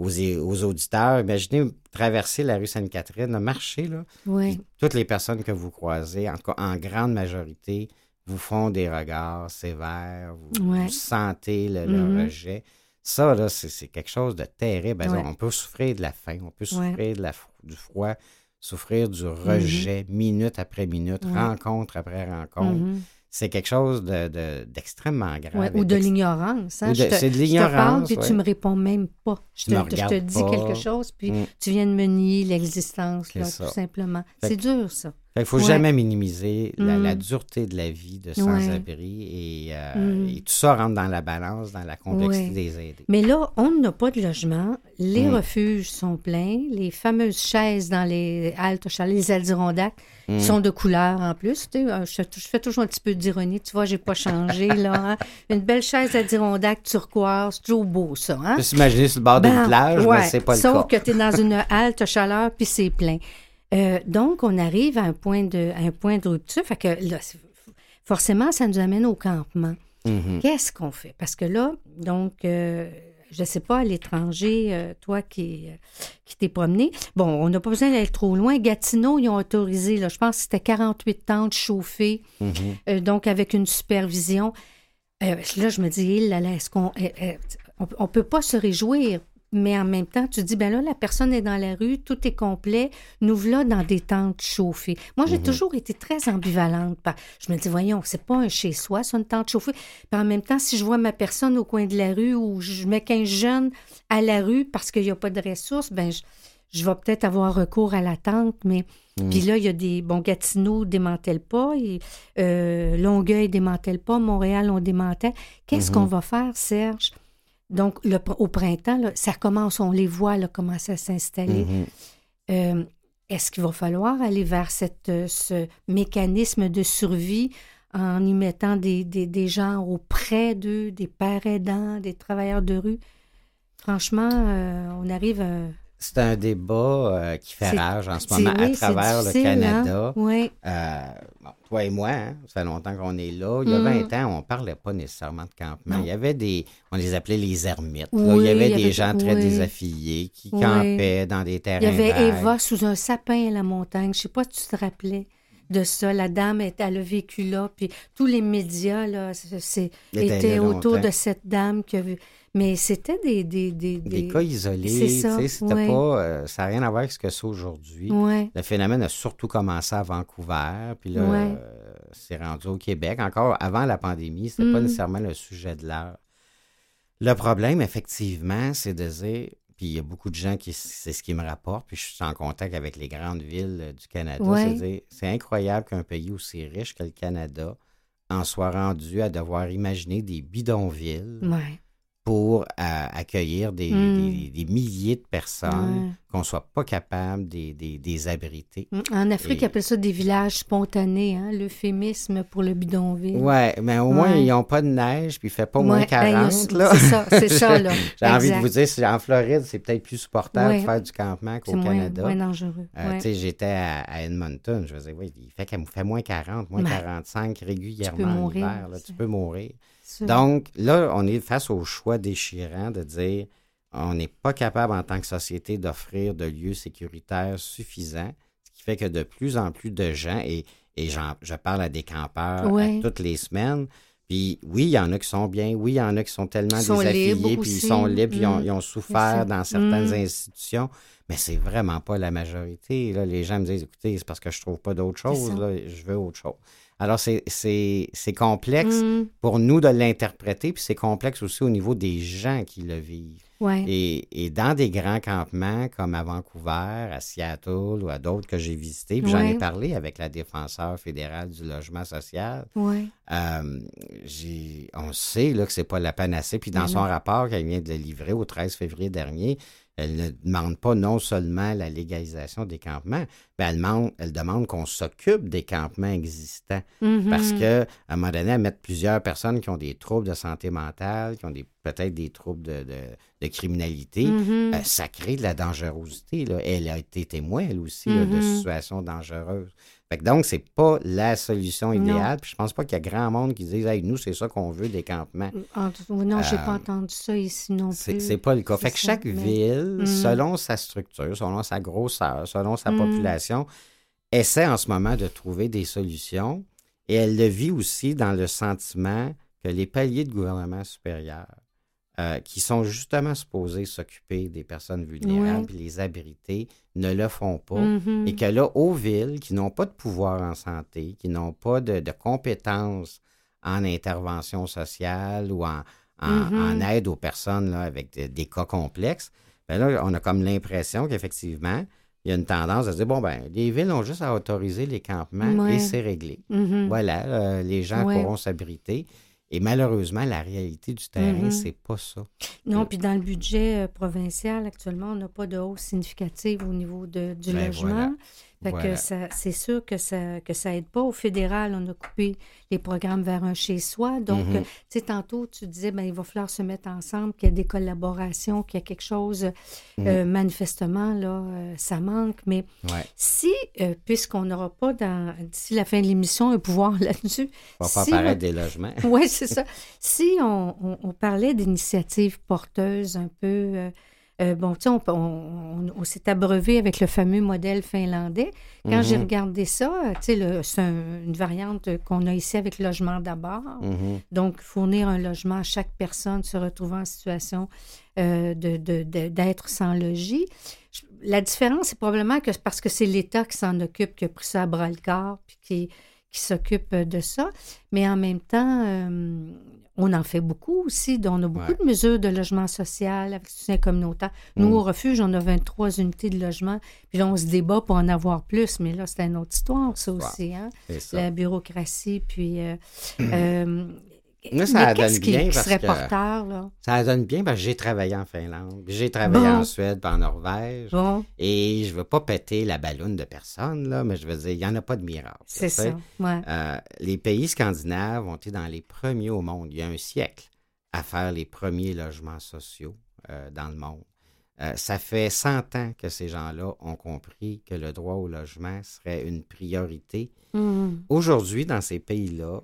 auditeurs, imaginez traverser la rue Sainte-Catherine, marcher, là. Toutes les personnes que vous croisez, en tout cas en grande majorité, vous font des regards sévères, vous sentez le rejet. Ça, là, c'est quelque chose de terrible. On peut souffrir de la faim, on peut souffrir du froid, souffrir du rejet minute après minute, rencontre après rencontre. C'est quelque chose d'extrêmement grave. Ou de l'ignorance. Hein? C'est de l'ignorance. Je te parle, puis tu me réponds même pas. Je te dis quelque chose, puis tu viens de me nier l'existence, là, tout simplement. C'est dur, ça. Il ne faut jamais minimiser la dureté de la vie de sans-abri et tout ça rentre dans la balance, dans la complexité des aidés. Mais là, on n'a pas de logement. Les refuges sont pleins. Les fameuses chaises dans les haltes, les Adirondacks, sont de couleur en plus. Tu sais, je fais toujours un petit peu d'ironie. Tu vois, j'ai pas changé. Là, hein? Une belle chaise Adirondack turquoise, c'est toujours beau, ça. Hein? Tu peux s'imaginer sur le bord d'une plage, mais c'est pas le cas. Sauf que tu es dans une halte chaleur, puis c'est plein. Donc, on arrive à un point de rupture. Fait que là, forcément, ça nous amène au campement. Qu'est-ce qu'on fait? Parce que là, donc, je ne sais pas, à l'étranger, toi qui t'es promené, bon, on n'a pas besoin d'aller trop loin. Gatineau, ils ont autorisé, là, je pense que c'était 48 tentes chauffées, donc avec une supervision. Là, je me dis, est-ce qu'on ne peut pas se réjouir? Mais en même temps, tu te dis, ben là, la personne est dans la rue, tout est complet, nous voilà dans des tentes chauffées. Moi, j'ai toujours été très ambivalente. Je me dis, voyons, c'est pas un chez-soi, c'est une tente chauffée. Puis en même temps, si je vois ma personne au coin de la rue ou je mets 15 jeunes à la rue parce qu'il n'y a pas de ressources, ben je vais peut-être avoir recours à la tente, mais... Puis là, il y a des... Bon, Gatineau ne démantèle pas, Longueuil ne démantèle pas, Montréal, on démantèle. Qu'est-ce qu'on va faire, Serge? Donc, au printemps, là, ça commence, on les voit là, commencer à s'installer. Est-ce qu'il va falloir aller vers ce mécanisme de survie en y mettant des gens auprès d'eux, des pères aidants, des travailleurs de rue? Franchement, on arrive à... C'est un débat qui fait rage en ce moment à travers le Canada. Hein? Oui. Toi et moi, hein, ça fait longtemps qu'on est là. Il y a 20 ans, on ne parlait pas nécessairement de campement. Il y avait on les appelait les ermites. Là. Il y avait des gens très désaffiliés qui campaient dans des terrains. Il y avait vagues. Eva sous un sapin à la montagne. Je ne sais pas si tu te rappelais de ça. La dame, elle a vécu là. Puis tous les médias là, étaient autour de cette dame qui a vu... Mais c'était des cas isolés. C'est ça. C'était pas, ça n'a rien à voir avec ce que c'est aujourd'hui. Le phénomène a surtout commencé à Vancouver, puis là, c'est rendu au Québec. Encore avant la pandémie, c'était pas nécessairement le sujet de l'heure. Le problème, effectivement, c'est de dire, puis il y a beaucoup de gens c'est ce qui me rapportent, puis je suis en contact avec les grandes villes du Canada, c'est de dire, c'est incroyable qu'un pays aussi riche que le Canada en soit rendu à devoir imaginer des bidonvilles pour accueillir des milliers de personnes, qu'on ne soit pas capable de les abriter. En Afrique, ils appellent ça des villages spontanés, hein, l'euphémisme pour le bidonville. Oui, mais au moins, ils n'ont pas de neige, puis il ne fait pas moins 40. Là. C'est ça, là. J'ai envie de vous dire, en Floride, c'est peut-être plus supportable de faire du campement qu'au Canada. C'est moins dangereux. J'étais à Edmonton, je me disais, il fait moins 40, moins 45 régulièrement en hiver. Là, tu peux mourir. Donc, là, on est face au choix déchirant de dire on n'est pas capable en tant que société d'offrir de lieux sécuritaires suffisants, ce qui fait que de plus en plus de gens, et je parle à des campeurs toutes les semaines, puis oui, il y en a qui sont bien, oui, il y en a qui sont tellement désaffiliés, puis ils sont libres, puis ils ont souffert dans certaines institutions, mais c'est vraiment pas la majorité. Là, les gens me disent, écoutez, c'est parce que je trouve pas d'autre chose, là, je veux autre chose. Alors, c'est complexe pour nous de l'interpréter, puis c'est complexe aussi au niveau des gens qui le vivent. Ouais. Et dans des grands campements comme à Vancouver, à Seattle ou à d'autres que j'ai visités, puis j'en ai parlé avec la défenseure fédérale du logement social, on sait là, que c'est pas la panacée. Puis dans son rapport qu'elle vient de livrer au 13 février dernier, elle ne demande pas non seulement la légalisation des campements, mais elle demande qu'on s'occupe des campements existants. Parce qu'à un moment donné, à mettre plusieurs personnes qui ont des troubles de santé mentale, qui ont peut-être des troubles de criminalité, ça crée de la dangerosité. Là. Elle a été témoin, elle aussi, là, de situations dangereuses. Fait que donc, c'est pas la solution idéale. Puis je pense pas qu'il y a grand monde qui dise hey, nous, c'est ça qu'on veut, des campements. Non, j'ai pas entendu ça ici non plus. C'est pas le cas. Fait que chaque ville, selon sa structure, selon sa grosseur, selon sa population, essaie en ce moment de trouver des solutions. Et elle le vit aussi dans le sentiment que les paliers de gouvernement supérieur, qui sont justement supposés s'occuper des personnes vulnérables et les abriter, ne le font pas. Et que là, aux villes qui n'ont pas de pouvoir en santé, qui n'ont pas de compétences en intervention sociale ou en aide aux personnes là, avec des cas complexes, bien là, on a comme l'impression qu'effectivement, il y a une tendance à dire, les villes ont juste à autoriser les campements et c'est réglé. Voilà, les gens pourront s'abriter. Et malheureusement, la réalité du terrain, c'est pas ça. Non, puis dans le budget provincial, actuellement, on n'a pas de hausse significative au niveau du logement. Fait que c'est sûr que ça aide pas. Au fédéral, on a coupé les programmes vers un chez-soi. Donc, tu sais, tantôt, tu disais, il va falloir se mettre ensemble, qu'il y a des collaborations, qu'il y a quelque chose, manifestement, là, ça manque. Mais si, puisqu'on n'aura pas, d'ici la fin de l'émission, un pouvoir là-dessus... On va pas apparaître des logements. Oui, c'est ça. Si on parlait d'initiatives porteuses un peu... tu sais, on s'est abreuvé avec le fameux modèle finlandais. Quand j'ai regardé ça, tu sais, c'est une variante qu'on a ici avec Logement d'abord. Donc, fournir un logement à chaque personne se retrouvant en situation d'être sans logis. La différence, c'est probablement que parce que c'est l'État qui s'en occupe, qui a pris ça à bras-le-corps, puis qui s'occupe de ça. Mais en même temps... on en fait beaucoup aussi. On a beaucoup de mesures de logement social avec le soutien communautaire. Nous, au refuge, on a 23 unités de logement. Puis là, on se débat pour en avoir plus. Mais là, c'est une autre histoire, ça aussi. Hein? La bureaucratie, puis... Moi, ça donne bien qui serait porteur, là? Ça donne bien parce que j'ai travaillé en Finlande, j'ai travaillé en Suède, puis en Norvège. Et je veux pas péter la balloune de personne, là, mais je veux dire, il n'y en a pas de miracle. C'est ça, les pays scandinaves ont été dans les premiers au monde, il y a un siècle, à faire les premiers logements sociaux dans le monde. Ça fait 100 ans que ces gens-là ont compris que le droit au logement serait une priorité. Aujourd'hui, dans ces pays-là,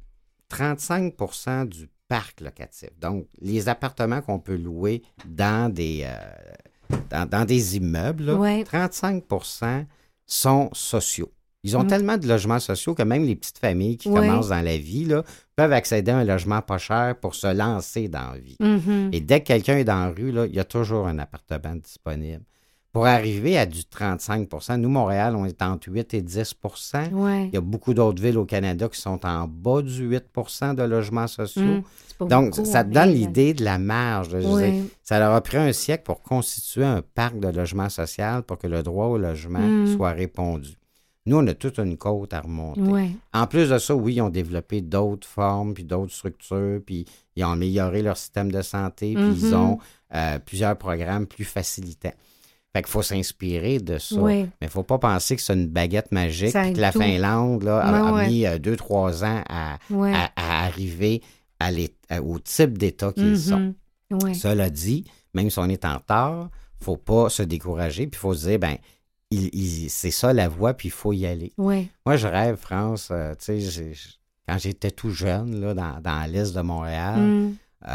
35% du parc locatif, donc les appartements qu'on peut louer dans des immeubles, là, 35% sont sociaux. Ils ont tellement de logements sociaux que même les petites familles qui commencent dans la vie là, peuvent accéder à un logement pas cher pour se lancer dans la vie. Et dès que quelqu'un est dans la rue, là, il y a toujours un appartement disponible. Pour arriver à du 35%, nous, Montréal, on est entre 8 et 10%. Il y a beaucoup d'autres villes au Canada qui sont en bas du 8% de logements sociaux. Donc, beaucoup, ça te donne l'idée de la marge. Je veux dire, ça leur a pris un siècle pour constituer un parc de logement social pour que le droit au logement soit répondu. Nous, on a toute une côte à remonter. Ouais. En plus de ça, oui, ils ont développé d'autres formes, puis d'autres structures, puis ils ont amélioré leur système de santé, puis ils ont plusieurs programmes plus facilitants. Fait qu'il faut s'inspirer de ça. Oui. Mais il ne faut pas penser que c'est une baguette magique, puis que la tout. Finlande là, a mis 2-3 ans à arriver au type d'État qu'ils sont. Ouais. Cela dit, même si on est en retard, il ne faut pas se décourager, puis il faut se dire, ben c'est ça la voie, puis il faut y aller. Ouais. Moi, je rêve, France, tu sais, quand j'étais tout jeune, là, dans l'est de Montréal,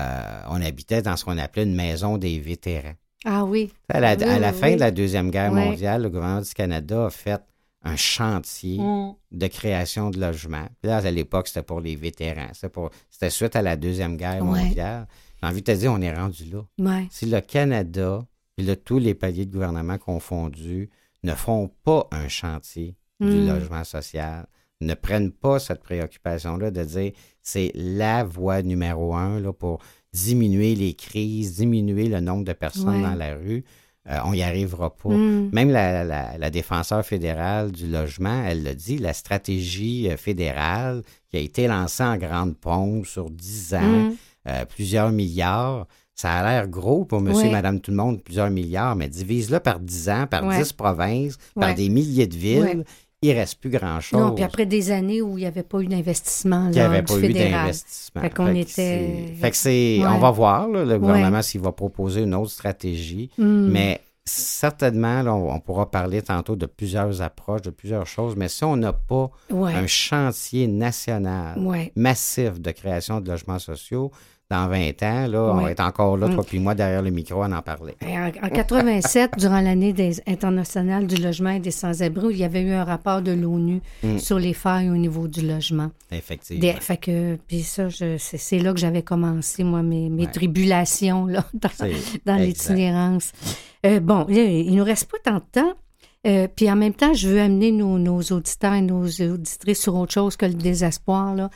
on habitait dans ce qu'on appelait une maison des vétérans. Ah oui. À la fin de la Deuxième Guerre mondiale, le gouvernement du Canada a fait un chantier de création de logements. Puis là, à l'époque, c'était pour les vétérans. C'était suite à la Deuxième Guerre mondiale. J'ai envie de te dire, on est rendu là. Ouais. Si le Canada, puis là, tous les paliers de gouvernement confondus, ne font pas un chantier du logement social, ne prennent pas cette préoccupation-là de dire c'est la voie numéro 1 là, pour diminuer les crises, diminuer le nombre de personnes dans la rue, on n'y arrivera pas. Même la défenseure fédérale du logement, elle l'a dit, la stratégie fédérale qui a été lancée en grande pompe sur 10 ans, plusieurs milliards, ça a l'air gros pour monsieur et madame tout le monde, plusieurs milliards, mais divise-le par 10 ans, par 10 provinces, par des milliers de villes, il ne reste plus grand-chose. Non, puis après des années où il n'y avait pas eu d'investissement. Il n'y avait pas eu d'investissement. Fait qu'on était... Fait que c'est... On va voir, là, le gouvernement, s'il va proposer une autre stratégie, mais certainement, là, on pourra parler tantôt de plusieurs approches, de plusieurs choses, mais si on n'a pas un chantier national massif de création de logements sociaux, dans 20 ans, là, on va être encore là, toi puis moi, derrière le micro, à en parler. En 87, durant l'année internationale du logement et des sans-abri, il y avait eu un rapport de l'ONU sur les failles au niveau du logement. Effectivement. Fait que, puis ça, c'est là que j'avais commencé, moi, mes tribulations là, dans l'itinérance. Bon, là, il nous reste pas tant de temps. Puis en même temps, je veux amener nos auditeurs et nos auditrices sur autre chose que le désespoir, là.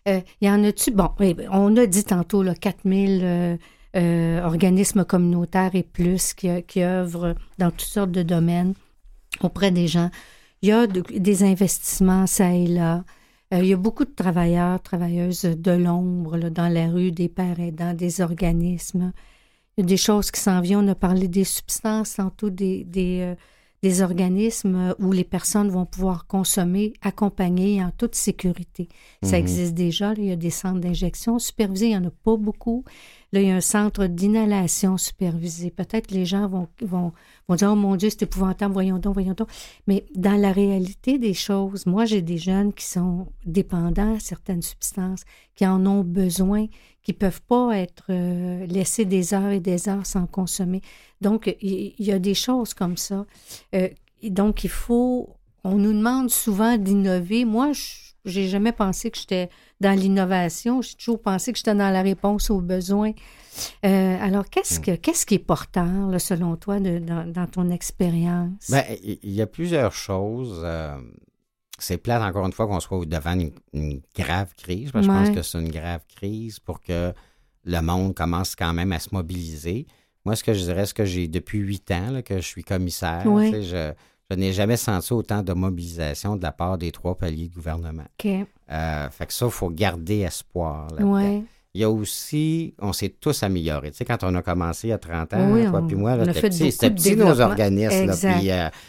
Y en a-tu? Bon, on a dit tantôt là, 4000 organismes communautaires et plus qui œuvrent dans toutes sortes de domaines auprès des gens. Il y a des investissements, ça et là. Il y a beaucoup de travailleuses de l'ombre là, dans la rue, des pères aidants, des organismes. Il y a des choses qui s'en viennent. On a parlé des substances, tantôt des organismes où les personnes vont pouvoir consommer accompagnées en toute sécurité. Ça existe déjà. Là, il y a des centres d'injection supervisés. Il n'y en a pas beaucoup. Là, il y a un centre d'inhalation supervisé. Peut-être que les gens vont dire « Oh mon Dieu, c'est épouvantable, voyons donc. » Mais dans la réalité des choses, moi, j'ai des jeunes qui sont dépendants à certaines substances, qui en ont besoin, qui ne peuvent pas être laissés des heures et des heures sans consommer. Donc, il y a des choses comme ça. Donc, on nous demande souvent d'innover. Moi, je n'ai jamais pensé que j'étais dans l'innovation. J'ai toujours pensé que j'étais dans la réponse aux besoins. Alors, qu'est-ce qui est porteur, là, selon toi, dans ton expérience? Bien, il y a plusieurs choses. C'est plate, encore une fois, qu'on soit devant une grave crise. Parce que je pense que c'est une grave crise pour que le monde commence quand même à se mobiliser. Moi, ce que je dirais, j'ai depuis 8 ans là, que je suis commissaire. Je n'ai jamais senti autant de mobilisation de la part des 3 paliers de gouvernement. Fait que ça, il faut garder espoir là-dedans. Ouais. Il y a aussi, on s'est tous améliorés. Tu sais, quand on a commencé il y a 30 ans, toi puis moi, c'était petit nos organismes. Là, puis,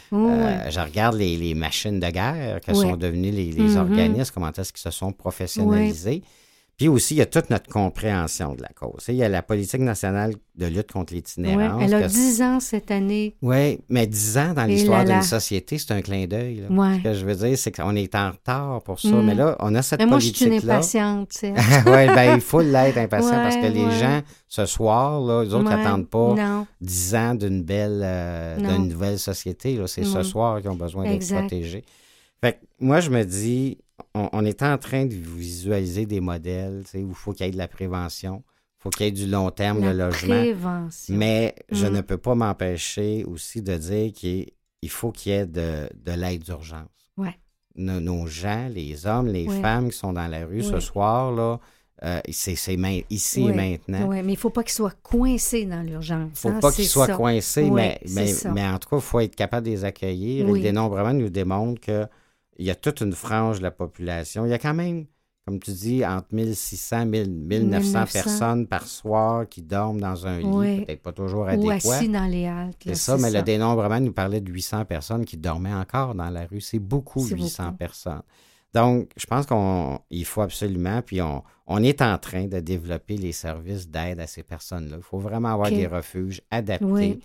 je regarde les machines de guerre que sont devenues les organismes, comment est-ce qu'ils se sont professionnalisés. Puis aussi, il y a toute notre compréhension de la cause. Il y a la politique nationale de lutte contre l'itinérance. Elle a 10 ans cette année. Oui, mais 10 ans dans l'histoire d'une société, c'est un clin d'œil. Ce que je veux dire, c'est qu'on est en retard pour ça. Mais là, on a cette politique-là. Moi, je suis une impatiente. Tu sais. Oui, il faut l'être impatient parce que les gens, ce soir, là, les autres n'attendent pas 10 ans d'une nouvelle société. Là. C'est ce soir qu'ils ont besoin d'être protégés. Fait que moi, je me dis, on est en train de visualiser des modèles où il faut qu'il y ait de la prévention, il faut qu'il y ait du long terme de logement. Prévention. Mais je ne peux pas m'empêcher aussi de dire qu'il faut qu'il y ait de l'aide d'urgence. Ouais. Nos gens, les hommes, les femmes qui sont dans la rue ce soir, là, c'est ici et maintenant. Oui, mais il ne faut pas qu'ils soient coincés dans l'urgence. Il ne faut pas qu'ils soient coincés, mais en tout cas, il faut être capable de les accueillir. Et le dénombrement nous démontre que il y a toute une frange de la population. Il y a quand même, comme tu dis, entre 1600 et 1900 personnes par soir qui dorment dans un lit, peut-être pas toujours adéquat. Ou assis dans les haltes. C'est ça, mais le dénombrement nous parlait de 800 personnes qui dormaient encore dans la rue. C'est beaucoup, 800 personnes. Donc, je pense qu'il faut absolument, puis on est en train de développer les services d'aide à ces personnes-là. Il faut vraiment avoir des refuges adaptés.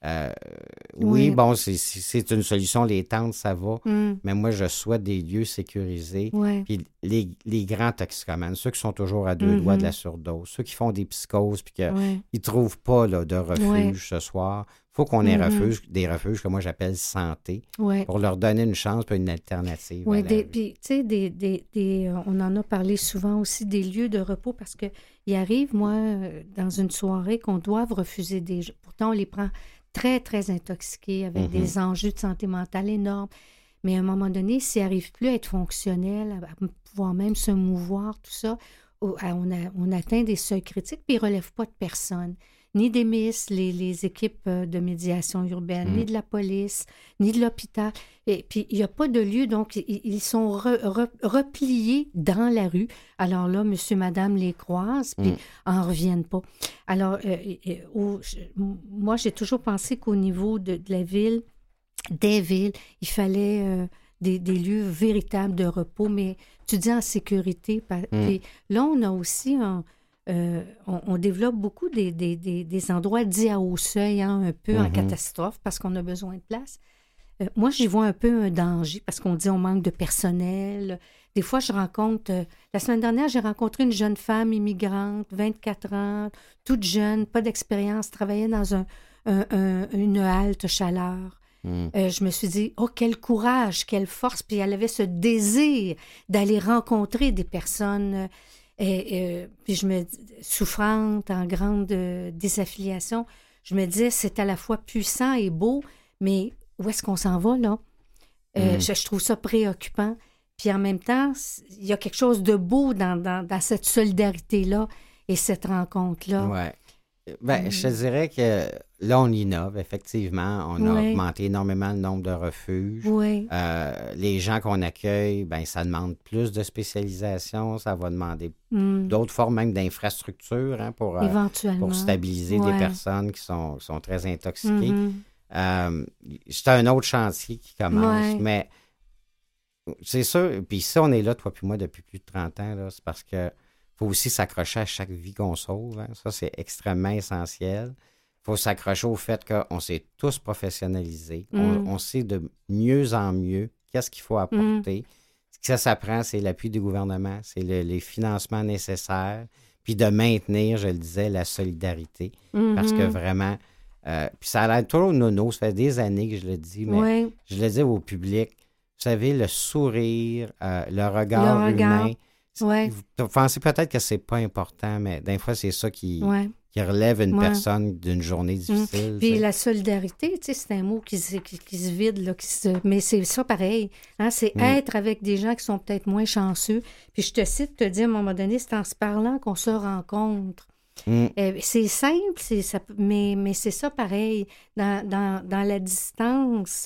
Oui, bon, c'est une solution, les tentes, ça va, mais moi, je souhaite des lieux sécurisés. Puis les grands toxicomanes, ceux qui sont toujours à deux doigts de la surdose, ceux qui font des psychoses puis qu'ils ne trouvent pas là, de refuge ce soir, il faut qu'on ait des refuges que moi j'appelle santé pour leur donner une chance puis une alternative. Oui, puis tu sais, on en a parlé souvent aussi des lieux de repos parce qu'il arrive, moi, dans une soirée qu'on doit refuser des gens. Pourtant, on les prend très, très intoxiqués avec des enjeux de santé mentale énormes. Mais à un moment donné, s'ils n'arrivent plus à être fonctionnels, à pouvoir même se mouvoir, tout ça, on atteint des seuils critiques, puis ils ne relèvent pas de personne. Ni des MIS, les équipes de médiation urbaine, ni de la police, ni de l'hôpital. Et puis, il n'y a pas de lieu, donc ils sont repliés dans la rue. Alors là, monsieur, madame les croisent, puis en reviennent pas. Alors, moi, j'ai toujours pensé qu'au niveau de la ville, des villes, il fallait des lieux véritables de repos, mais tu dis en sécurité. Puis là, on a aussi on développe beaucoup des endroits dits à haut seuil, un peu en catastrophe, parce qu'on a besoin de place. Moi, j'y vois un peu un danger, parce qu'on dit on manque de personnel. Des fois, je rencontre... la semaine dernière, j'ai rencontré une jeune femme immigrante, 24 ans, toute jeune, pas d'expérience, travaillait dans une halte chaleur. Je me suis dit, oh, quel courage, quelle force. Puis elle avait ce désir d'aller rencontrer des personnes... puis souffrante, en grande désaffiliation, je me disais, c'est à la fois puissant et beau, mais où est-ce qu'on s'en va, là? Je trouve ça préoccupant. Puis en même temps, il y a quelque chose de beau dans cette solidarité-là et cette rencontre-là. Oui. Ben, je te dirais que là, on innove, effectivement. On a augmenté énormément le nombre de refuges. Les gens qu'on accueille, ben, ça demande plus de spécialisation. Ça va demander d'autres formes même d'infrastructures pour stabiliser des personnes qui sont très intoxiquées. C'est un autre chantier qui commence, mais c'est sûr. Puis ça, on est là, toi puis moi, depuis plus de 30 ans. Là, c'est parce que faut aussi s'accrocher à chaque vie qu'on sauve. Ça, c'est extrêmement essentiel. Il faut s'accrocher au fait qu'on s'est tous professionnalisés. On sait de mieux en mieux qu'est-ce qu'il faut apporter. Ce que ça s'apprend, c'est l'appui du gouvernement, c'est les financements nécessaires, puis de maintenir, je le disais, la solidarité. Parce que vraiment, puis ça a l'air toujours nono, ça fait des années que je le dis, mais je le dis au public, vous savez, le sourire, le regard humain, vous pensez peut-être que c'est pas important, mais des fois, c'est ça qui relève une personne d'une journée difficile. Puis la solidarité, tu sais, c'est un mot qui se vide, là, mais c'est ça pareil. Hein? C'est être avec des gens qui sont peut-être moins chanceux. Puis je te cite, te dis à un moment donné, c'est en se parlant qu'on se rencontre. C'est simple, mais c'est ça pareil. Dans la distance,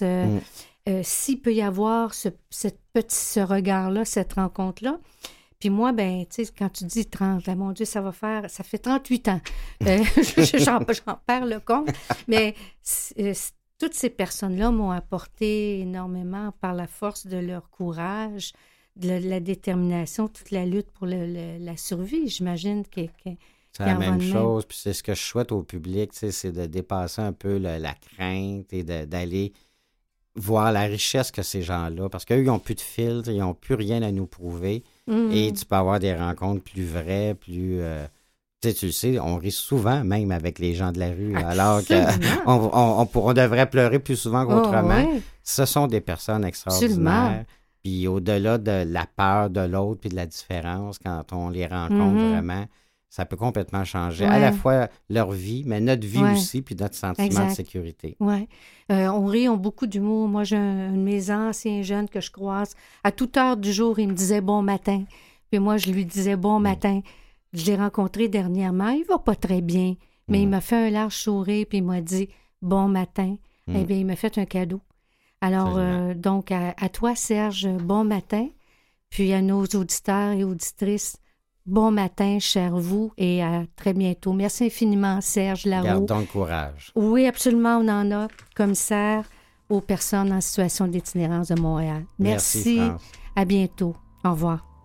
s'il peut y avoir ce regard-là, cette rencontre-là. Puis moi, ben, tu sais, quand tu dis 30, mon Dieu, ça fait 38 ans. J'en perds le compte. Mais toutes ces personnes-là m'ont apporté énormément par la force de leur courage, de la détermination, toute la lutte pour la survie, j'imagine. C'est la même chose, puis c'est ce que je souhaite au public, tu sais, c'est de dépasser un peu la crainte et d'aller voir la richesse que ces gens-là, parce qu'eux, ils n'ont plus de filtre, ils n'ont plus rien à nous prouver. Et tu peux avoir des rencontres plus vraies, plus... tu le sais, on rit souvent même avec les gens de la rue, alors qu'on devrait pleurer plus souvent qu'autrement. Ce sont des personnes extraordinaires. Puis au-delà de la peur de l'autre puis de la différence, quand on les rencontre vraiment, ça peut complètement changer à la fois leur vie, mais notre vie aussi, puis notre sentiment de sécurité. Oui. On rit, on a beaucoup d'humour. Moi, j'ai un de mes anciens jeunes que je croise. À toute heure du jour, il me disait « bon matin ». Puis moi, je lui disais « bon matin ». Je l'ai rencontré dernièrement. Il va pas très bien, mais il m'a fait un large sourire, puis il m'a dit « bon matin ». Eh bien, il m'a fait un cadeau. Alors, donc, à toi, Serge, bon matin. Puis à nos auditeurs et auditrices, bon matin, chers vous, et à très bientôt. Merci infiniment, Serge Larreau. Gardons le courage. Oui, absolument, on en a, commissaire aux personnes en situation d'itinérance de Montréal. Merci. À bientôt. Au revoir.